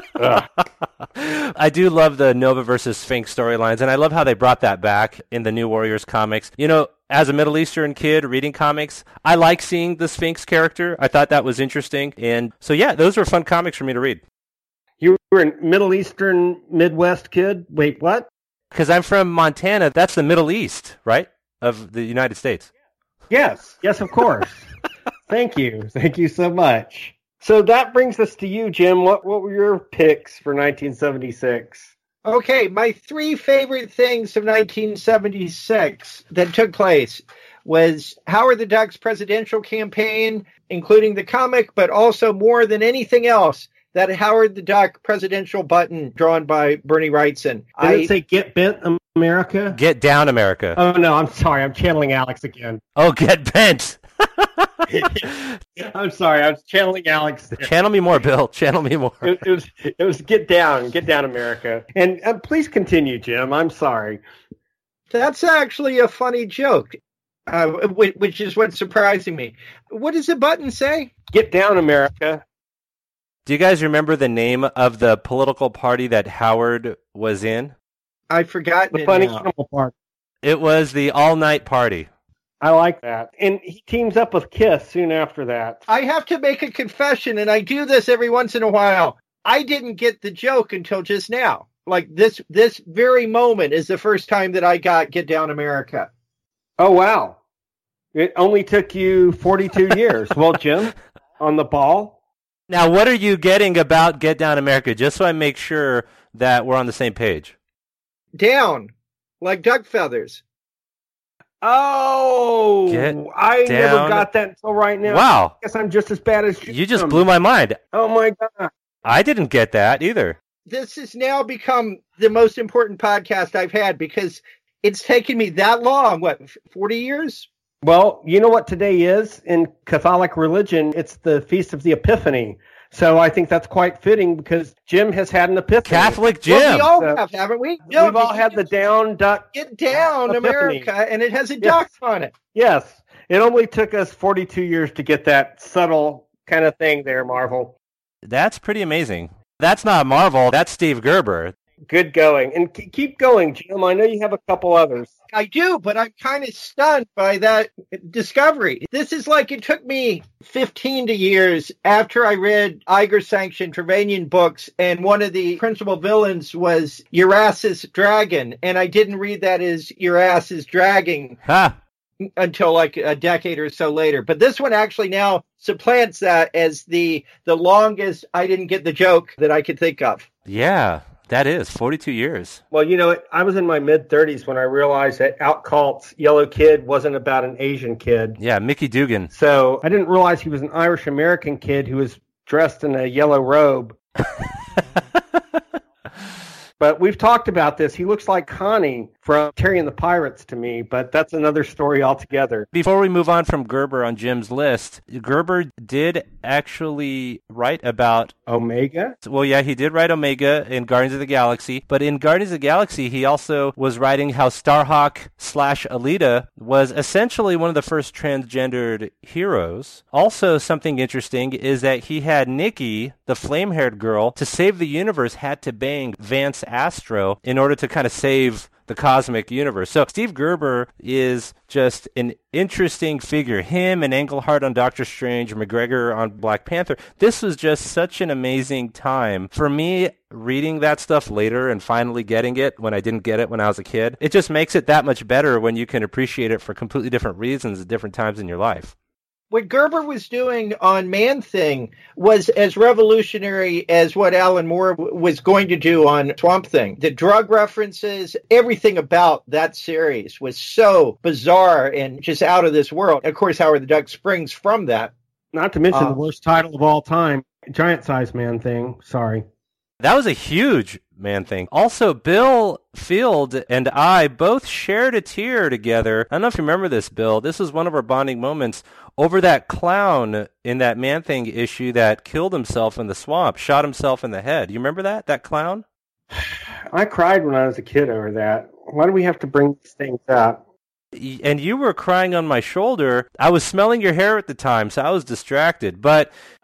I do love the Nova versus Sphinx storylines, and I love how they brought that back in the New Warriors comics. You know, as a Middle Eastern kid reading comics, I like seeing the Sphinx character. I thought that was interesting. And so, yeah, those were fun comics for me to read. You were a Middle Eastern Midwest kid? Wait, what? Because I'm from Montana. That's the Middle East, right, of the United States. Yes. Yes, of course. Thank you. Thank you so much. So that brings us to you, Jim. What what were your picks for nineteen seventy-six? Okay, my three favorite things of nineteen seventy-six that took place was Howard the Duck's presidential campaign, including the comic, but also more than anything else, that Howard the Duck presidential button drawn by Bernie Wrightson. Did I, it say Get Bent America? Get down, America. Oh, no, I'm sorry. I'm channeling Alex again. Oh, get bent. I'm sorry. I was channeling Alex. Channel me more, Bill. Channel me more. It, it was it was Get Down, Get Down America. And uh, please continue, Jim. I'm sorry. That's actually a funny joke, uh, which, which is what's surprising me. What does the button say? Get Down America. Do you guys remember the name of the political party that Howard was in? I've forgotten The it funny now. animal part. It was the All Night Party. I like that. And he teams up with Kiss soon after that. I have to make a confession, and I do this every once in a while. I didn't get the joke until just now. Like this this very moment is the first time that I got Get Down America. Oh, wow. It only took you forty-two years. Well, Jim, on the ball. Now, what are you getting about Get Down America, just so I make sure that we're on the same page? Down, like duck feathers. Oh, Get I down. never got that until right now. Wow. I guess I'm just as bad as you. You just blew my mind. Oh, my God. I didn't get that either. This has now become the most important podcast I've had because it's taken me that long. What, forty years? Well, you know what today is in Catholic religion? It's the Feast of the Epiphany. So I think that's quite fitting because Jim has had an epiphany. Catholic Jim. Well, we all So- have, haven't we? We've all had the down duck. Get Down Epiphany. America, and it has a duck on it. Yes. It only took us forty-two years to get that subtle kind of thing there, Marvel. That's pretty amazing. That's not Marvel. That's Steve Gerber. Good going. And k- keep going, Jim. I know you have a couple others. I do, but I'm kind of stunned by that discovery. This is like it took me fifteen to years after I read Iger-sanctioned Trevanian books, and one of the principal villains was Urasis Dragon, and I didn't read that as Urasis Dragging Ha! until like a decade or so later. But this one actually now supplants that as the the longest I didn't get the joke that I could think of. Yeah, that is forty-two years. Well, you know, I was in my mid-thirties when I realized that Outcalt's Yellow Kid wasn't about an Asian kid. Yeah, Mickey Dugan. So I didn't realize he was an Irish-American kid who was dressed in a yellow robe. But we've talked about this. He looks like Connie from Terry and the Pirates to me, but that's another story altogether. Before we move on from Gerber on Jim's list, Gerber did actually write about, Omega? well, yeah, he did write Omega in Guardians of the Galaxy, but in Guardians of the Galaxy, he also was writing how Starhawk slash Alita was essentially one of the first transgendered heroes. Also, something interesting is that he had Nikki, the flame-haired girl, to save the universe, had to bang Vance Astro in order to kind of save the cosmic universe. So Steve Gerber is just an interesting figure. Him and Englehart on Doctor Strange, McGregor on Black Panther. This was just such an amazing time. For me, reading that stuff later and finally getting it when I didn't get it when I was a kid, it just makes it that much better when you can appreciate it for completely different reasons at different times in your life. What Gerber was doing on Man-Thing was as revolutionary as what Alan Moore w- was going to do on Swamp Thing. The drug references, everything about that series was so bizarre and just out of this world. Of course, Howard the Duck springs from that. Not to mention Uh, the worst title of all time, Giant Size Man Thing. Sorry. That was a huge Man Thing. Also, Bill Field and I both shared a tear together. I don't know if you remember this, Bill. This was one of our bonding moments over that clown in that Man Thing issue that killed himself in the swamp, shot himself in the head. You remember that, that clown? I cried when I was a kid over that. Why do we have to bring these things up? And you were crying on my shoulder. I was smelling your hair at the time, so I was distracted. But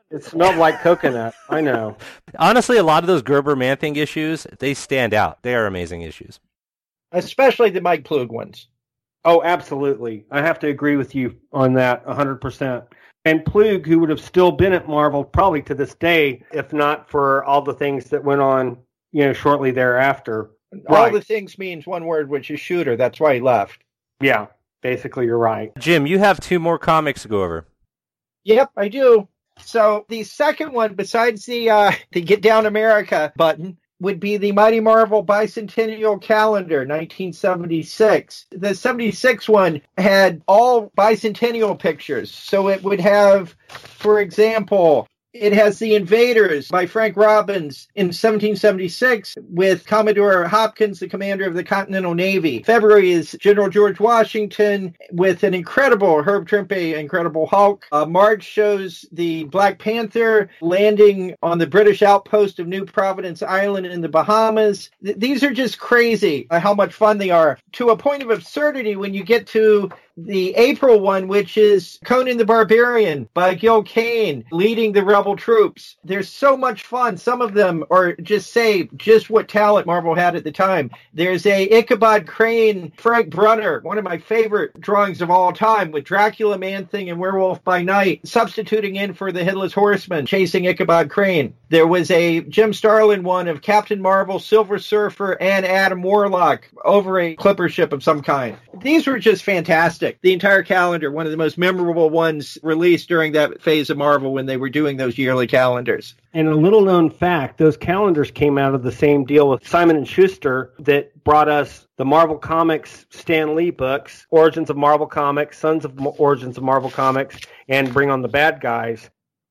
It smelled like coconut. I know. Honestly, a lot of those Gerber Man-Thing issues, they stand out. They are amazing issues. Especially the Mike Plug ones. Oh, absolutely. I have to agree with you on that one hundred percent. And Plug, who would have still been at Marvel probably to this day, if not for all the things that went on, you know, shortly thereafter. All Right. the things means one word, which is shooter. That's why he left. Yeah, basically you're right. Jim, you have two more comics to go over. Yep, I do. So the second one, besides the uh, the Get Down America button, would be the Mighty Marvel Bicentennial Calendar, nineteen seventy-six. The seventy-six one had all bicentennial pictures. So it would have, for example, it has The Invaders by Frank Robbins in seventeen seventy-six with Commodore Hopkins, the commander of the Continental Navy. February is General George Washington with an incredible Herb Trimpe, Incredible Hulk. Uh, March shows the Black Panther landing on the British outpost of New Providence Island in the Bahamas. Th- these are just crazy uh, how much fun they are, to a point of absurdity when you get to the April one, which is Conan the Barbarian by Gil Kane, leading the rebel troops. There's so much fun. Some of them are just say just what talent Marvel had at the time. There's a Ichabod Crane, Frank Brunner, one of my favorite drawings of all time, with Dracula, Man-Thing, and Werewolf by Night substituting in for the Headless Horseman, chasing Ichabod Crane. There was a Jim Starlin one of Captain Marvel, Silver Surfer, and Adam Warlock over a clipper ship of some kind. These were just fantastic. The entire calendar, one of the most memorable ones released during that phase of Marvel when they were doing those yearly calendars. And a little known fact, those calendars came out of the same deal with Simon and Schuster that brought us the Marvel Comics Stan Lee books, Origins of Marvel Comics, Sons of Mo- Origins of Marvel Comics, and Bring on the Bad Guys.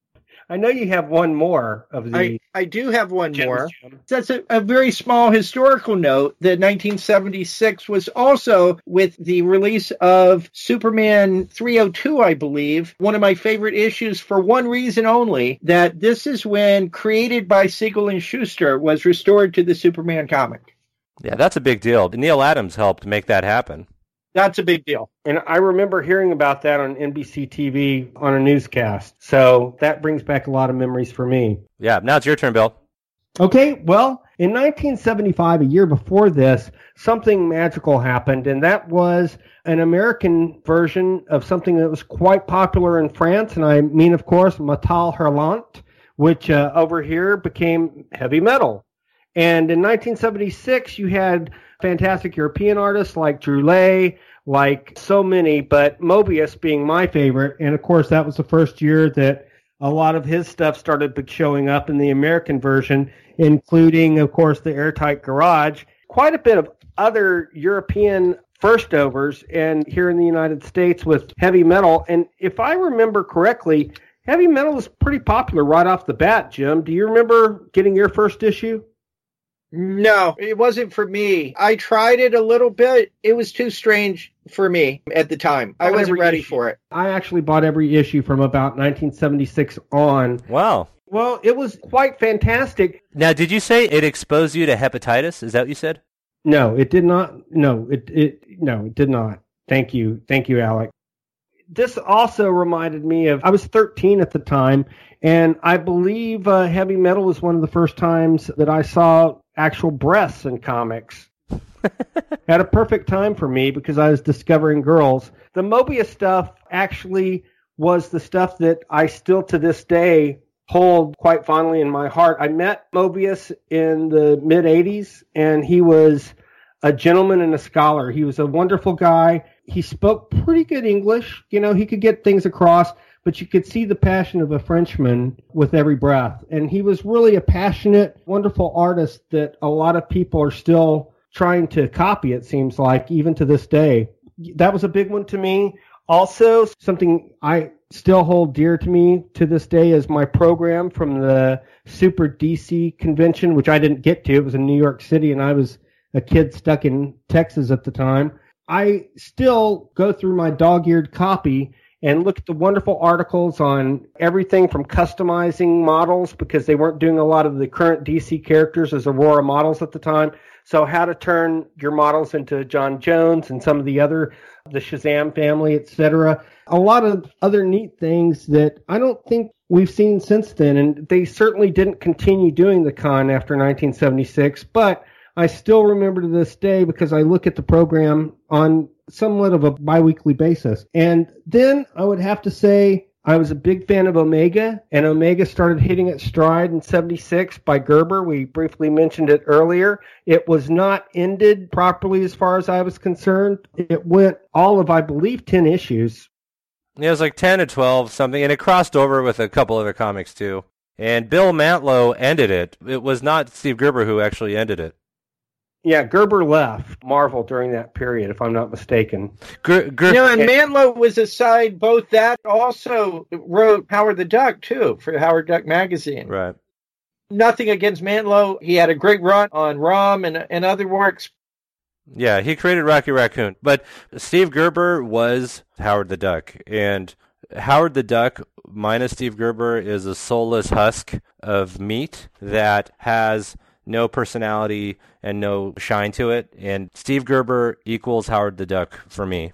I know you have one more of the... I, I do have one Jim's more. Jim. That's a, a very small historical note that nineteen seventy-six was also with the release of Superman three oh two, I believe, one of my favorite issues for one reason only, that this is when Created by Siegel and Schuster was restored to the Superman comic. Yeah, that's a big deal. Neil Adams helped make that happen. That's a big deal. And I remember hearing about that on N B C T V on a newscast. So that brings back a lot of memories for me. Yeah, now it's your turn, Bill. Okay, well, in nineteen seventy-five, a year before this, something magical happened, and that was an American version of something that was quite popular in France, and I mean, of course, Metal Hurlant, which uh, over here became heavy metal. And in nineteen seventy-six, you had fantastic European artists like Drew Lay, like so many, but Mobius being my favorite. And of course, that was the first year that a lot of his stuff started showing up in the American version, including, of course, the Airtight Garage, quite a bit of other European first overs, and here in the United States with heavy metal. And if I remember correctly, heavy metal was pretty popular right off the bat, Jim. Do you remember getting your first issue? No, it wasn't for me. I tried it a little bit. It was too strange for me at the time. I wasn't ready for it. I actually bought every issue from about nineteen seventy-six on. Wow. Well, it was quite fantastic. Now, did you say it exposed you to hepatitis? Is that what you said? No, it did not. No, it, it, no, it did not. Thank you. Thank you, Alec. This also reminded me of, I was thirteen at the time, and I believe uh, heavy metal was one of the first times that I saw actual breasts in comics. Had a perfect time for me because I was discovering girls. The Mobius stuff actually was the stuff that I still to this day hold quite fondly in my heart. I met Mobius in the mid eighties, and he was a gentleman and a scholar. He was a wonderful guy. He spoke pretty good English. You know, he could get things across, but you could see the passion of a Frenchman with every breath. And he was really a passionate, wonderful artist that a lot of people are still trying to copy, it seems like, even to this day. That was a big one to me. Also, something I still hold dear to me to this day is my program from the Super D C convention, which I didn't get to. It was in New York City, and I was a kid stuck in Texas at the time. I still go through my dog-eared copy and look at the wonderful articles on everything from customizing models, because they weren't doing a lot of the current D C characters as Aurora models at the time. So how to turn your models into John Jones and some of the other, the Shazam family, et cetera. A lot of other neat things that I don't think we've seen since then, and they certainly didn't continue doing the con after nineteen seventy-six, but I still remember to this day because I look at the program on somewhat of a biweekly basis. And then I would have to say I was a big fan of Omega, and Omega started hitting its stride in seventy-six by Gerber. We briefly mentioned it earlier. It was not ended properly as far as I was concerned. It went all of, I believe, ten issues. Yeah, it was like ten or twelve, something, and it crossed over with a couple other comics, too. And Bill Mantlo ended it. It was not Steve Gerber who actually ended it. Yeah, Gerber left Marvel during that period, if I'm not mistaken. Ger- Ger- You know, and Mantlo was aside both that, also wrote Howard the Duck, too, for Howard Duck magazine. Right. Nothing against Mantlo. He had a great run on ROM and, and other works. Yeah, he created Rocky Raccoon. But Steve Gerber was Howard the Duck. And Howard the Duck, minus Steve Gerber, is a soulless husk of meat that has no personality and no shine to it. And Steve Gerber equals Howard the Duck for me.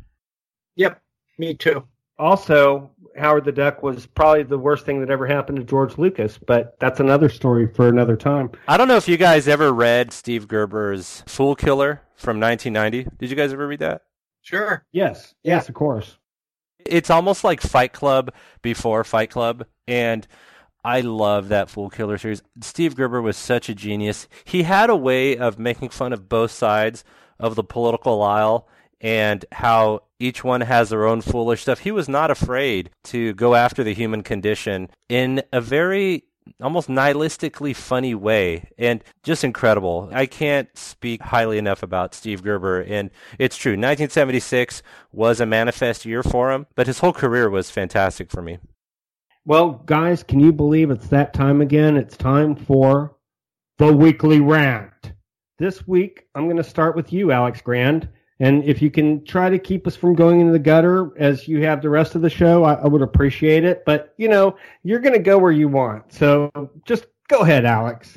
Yep, me too. Also, Howard the Duck was probably the worst thing that ever happened to George Lucas, but that's another story for another time. I don't know if you guys ever read Steve Gerber's Fool Killer from nineteen ninety. Did you guys ever read that? Sure. Yes, yes, of course. It's almost like Fight Club before Fight Club, and I love that Fool Killer series. Steve Gerber was such a genius. He had a way of making fun of both sides of the political aisle and how each one has their own foolish stuff. He was not afraid to go after the human condition in a very almost nihilistically funny way, and just incredible. I can't speak highly enough about Steve Gerber, and it's true. nineteen seventy-six was a manifest year for him, but his whole career was fantastic for me. Well, guys, can you believe it's that time again? It's time for the Weekly Rant. This week, I'm going to start with you, Alex Grand. And if you can try to keep us from going into the gutter as you have the rest of the show, I, I would appreciate it. But, you know, you're going to go where you want. So just go ahead, Alex.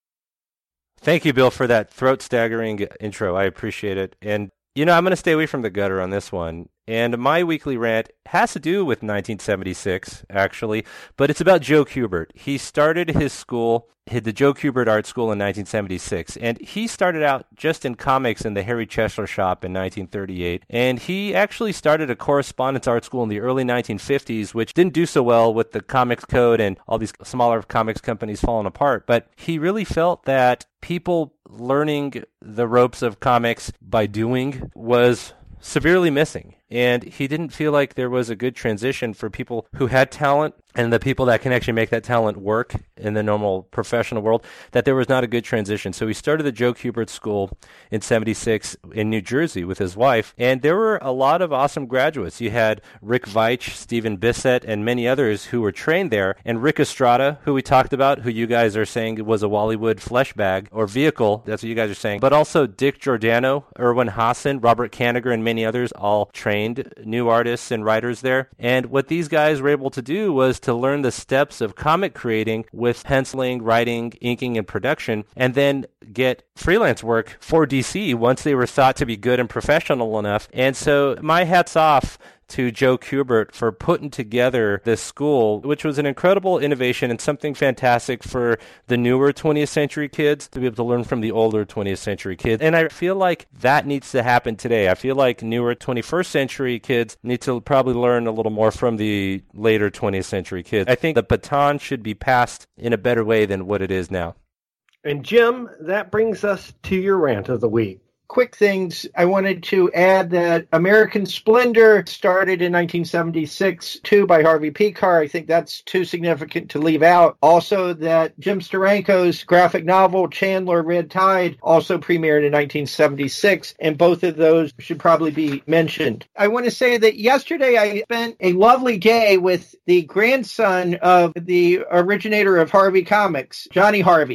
Thank you, Bill, for that throat-staggering intro. I appreciate it. And, you know, I'm going to stay away from the gutter on this one. And my weekly rant has to do with nineteen seventy-six, actually, but it's about Joe Kubert. He started his school, the Joe Kubert Art School, in nineteen seventy-six, and he started out just in comics in the Harry Chesler shop in nineteen thirty-eight, and he actually started a correspondence art school in the early nineteen fifties, which didn't do so well with the Comics Code and all these smaller comics companies falling apart, but he really felt that people learning the ropes of comics by doing was severely missing. And he didn't feel like there was a good transition for people who had talent and the people that can actually make that talent work in the normal professional world, that there was not a good transition. So he started the Joe Kubert School in seventy-six in New Jersey with his wife, and there were a lot of awesome graduates. You had Rick Veitch, Stephen Bissett, and many others who were trained there, and Rick Estrada, who we talked about, who you guys are saying was a Wallywood flesh bag or vehicle, that's what you guys are saying, but also Dick Giordano, Erwin Hassan, Robert Kanigher, and many others, all trained new artists and writers there. And what these guys were able to do was to learn the steps of comic creating with penciling, writing, inking, and production, and then get freelance work for D C once they were thought to be good and professional enough. And so my hat's off to Joe Kubert for putting together this school, which was an incredible innovation and something fantastic for the newer twentieth century kids to be able to learn from the older twentieth century kids. And I feel like that needs to happen today. I feel like newer twenty-first century kids need to probably learn a little more from the later twentieth century kids. I think the baton should be passed in a better way than what it is now. And Jim, that brings us to your rant of the week. Quick things. I wanted to add that American Splendor started in nineteen seventy-six, too, by Harvey Pekar. I think that's too significant to leave out. Also, that Jim Steranko's graphic novel, Chandler Red Tide, also premiered in nineteen seventy-six, and both of those should probably be mentioned. I want to say that yesterday I spent a lovely day with the grandson of the originator of Harvey Comics, Johnny Harvey.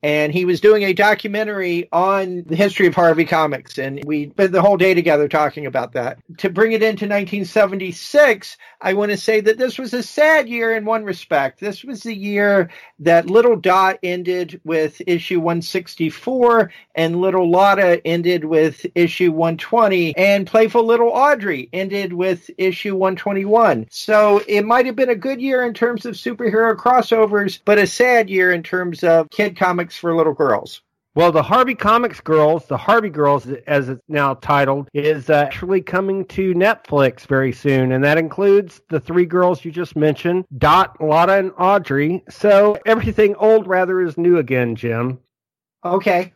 and he was doing a documentary on the history of Harvey Comics, and we spent the whole day together talking about that. To bring it into nineteen seventy-six, I want to say that this was a sad year in one respect. This was the year that Little Dot ended with issue one sixty-four, and Little Lotta ended with issue one twenty, and Playful Little Audrey ended with issue one twenty-one. So it might have been a good year in terms of superhero crossovers, but a sad year in terms of kid comics for little girls. Well, the Harvey Comics Girls, the Harvey Girls, as it's now titled, is uh, actually coming to Netflix very soon, and that includes the three girls you just mentioned, Dot, Lotta, and Audrey. So everything old rather is new again, Jim. Okay.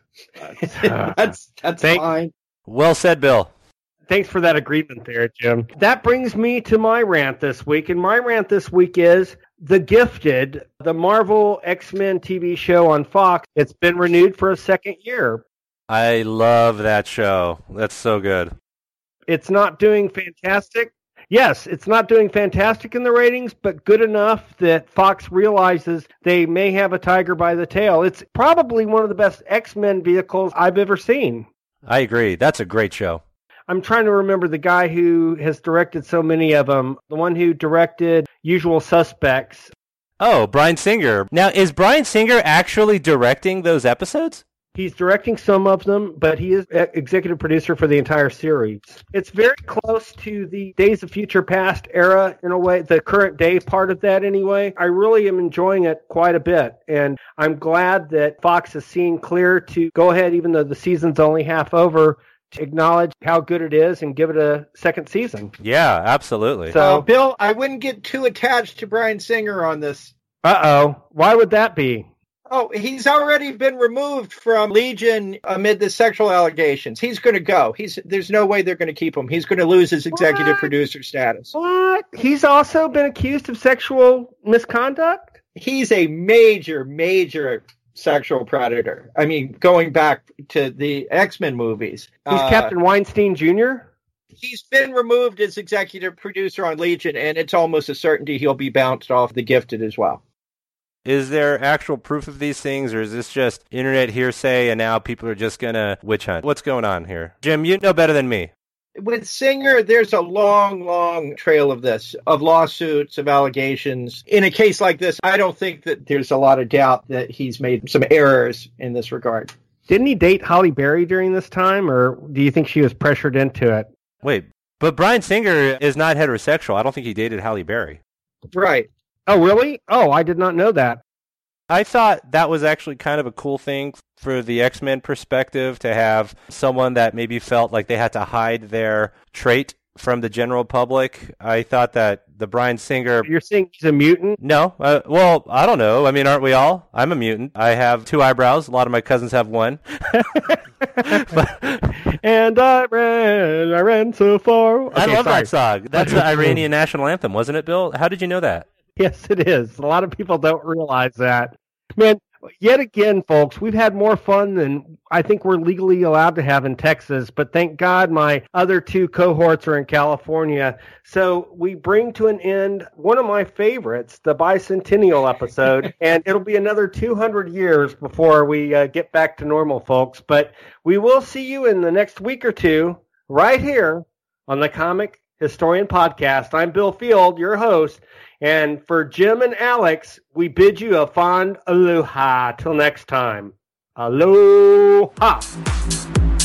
that's that's Thank- fine. Well said, Bill. Thanks for that agreement there, Jim. That brings me to my rant this week, and my rant this week is The Gifted, the Marvel X-Men T V show on Fox. It's been renewed for a second year. I love that show. That's so good. It's not doing fantastic. Yes, it's not doing fantastic in the ratings, but good enough that Fox realizes they may have a tiger by the tail. It's probably one of the best X-Men vehicles I've ever seen. I agree. That's a great show. I'm trying to remember the guy who has directed so many of them. The one who directed Usual Suspects. Oh, Bryan Singer. Now, is Bryan Singer actually directing those episodes? He's directing some of them, but he is executive producer for the entire series. It's very close to the Days of Future Past era, in a way, the current day part of that anyway. I really am enjoying it quite a bit, and I'm glad that Fox is seeing clear to go ahead, even though the season's only half over, to acknowledge how good it is and give it a second season. Yeah, absolutely. So, Uh, Bill, I wouldn't get too attached to Bryan Singer on this. uh-oh. Why would that be? Oh, he's already been removed from Legion amid the sexual allegations. He's going to go. He's There's no way they're going to keep him. He's going to lose his executive What? producer status. What? He's also been accused of sexual misconduct? He's a major, major sexual predator. I mean, going back to the X-Men movies. He's uh, Captain Weinstein Junior? He's been removed as executive producer on Legion, and it's almost a certainty he'll be bounced off The Gifted as well. Is there actual proof of these things, or is this just internet hearsay and now people are just going to witch hunt? What's going on here? Jim, you know better than me. With Singer, there's a long, long trail of this, of lawsuits, of allegations. In a case like this, I don't think that there's a lot of doubt that he's made some errors in this regard. Didn't he date Halle Berry during this time, or do you think she was pressured into it? Wait, but Bryan Singer is not heterosexual. I don't think he dated Halle Berry. Right. Oh, really? Oh, I did not know that. I thought that was actually kind of a cool thing for the X-Men perspective, to have someone that maybe felt like they had to hide their trait from the general public. I thought that the Bryan Singer... You're saying he's a mutant? No. Uh, well, I don't know. I mean, aren't we all? I'm a mutant. I have two eyebrows. A lot of my cousins have one. but, and I ran, I ran so far. Okay, I love sorry. that song. That's the Iranian national anthem, wasn't it, Bill? How did you know that? Yes, it is. A lot of people don't realize that. Man, yet again, folks, we've had more fun than I think we're legally allowed to have in Texas, but thank God my other two cohorts are in California. So we bring to an end one of my favorites, the bicentennial episode, and it'll be another two hundred years before we uh, get back to normal, folks. But we will see you in the next week or two right here on the Comic Historian Podcast. I'm Bill Field, your host. And for Jim and Alex, we bid you a fond aloha. Till next time. Aloha.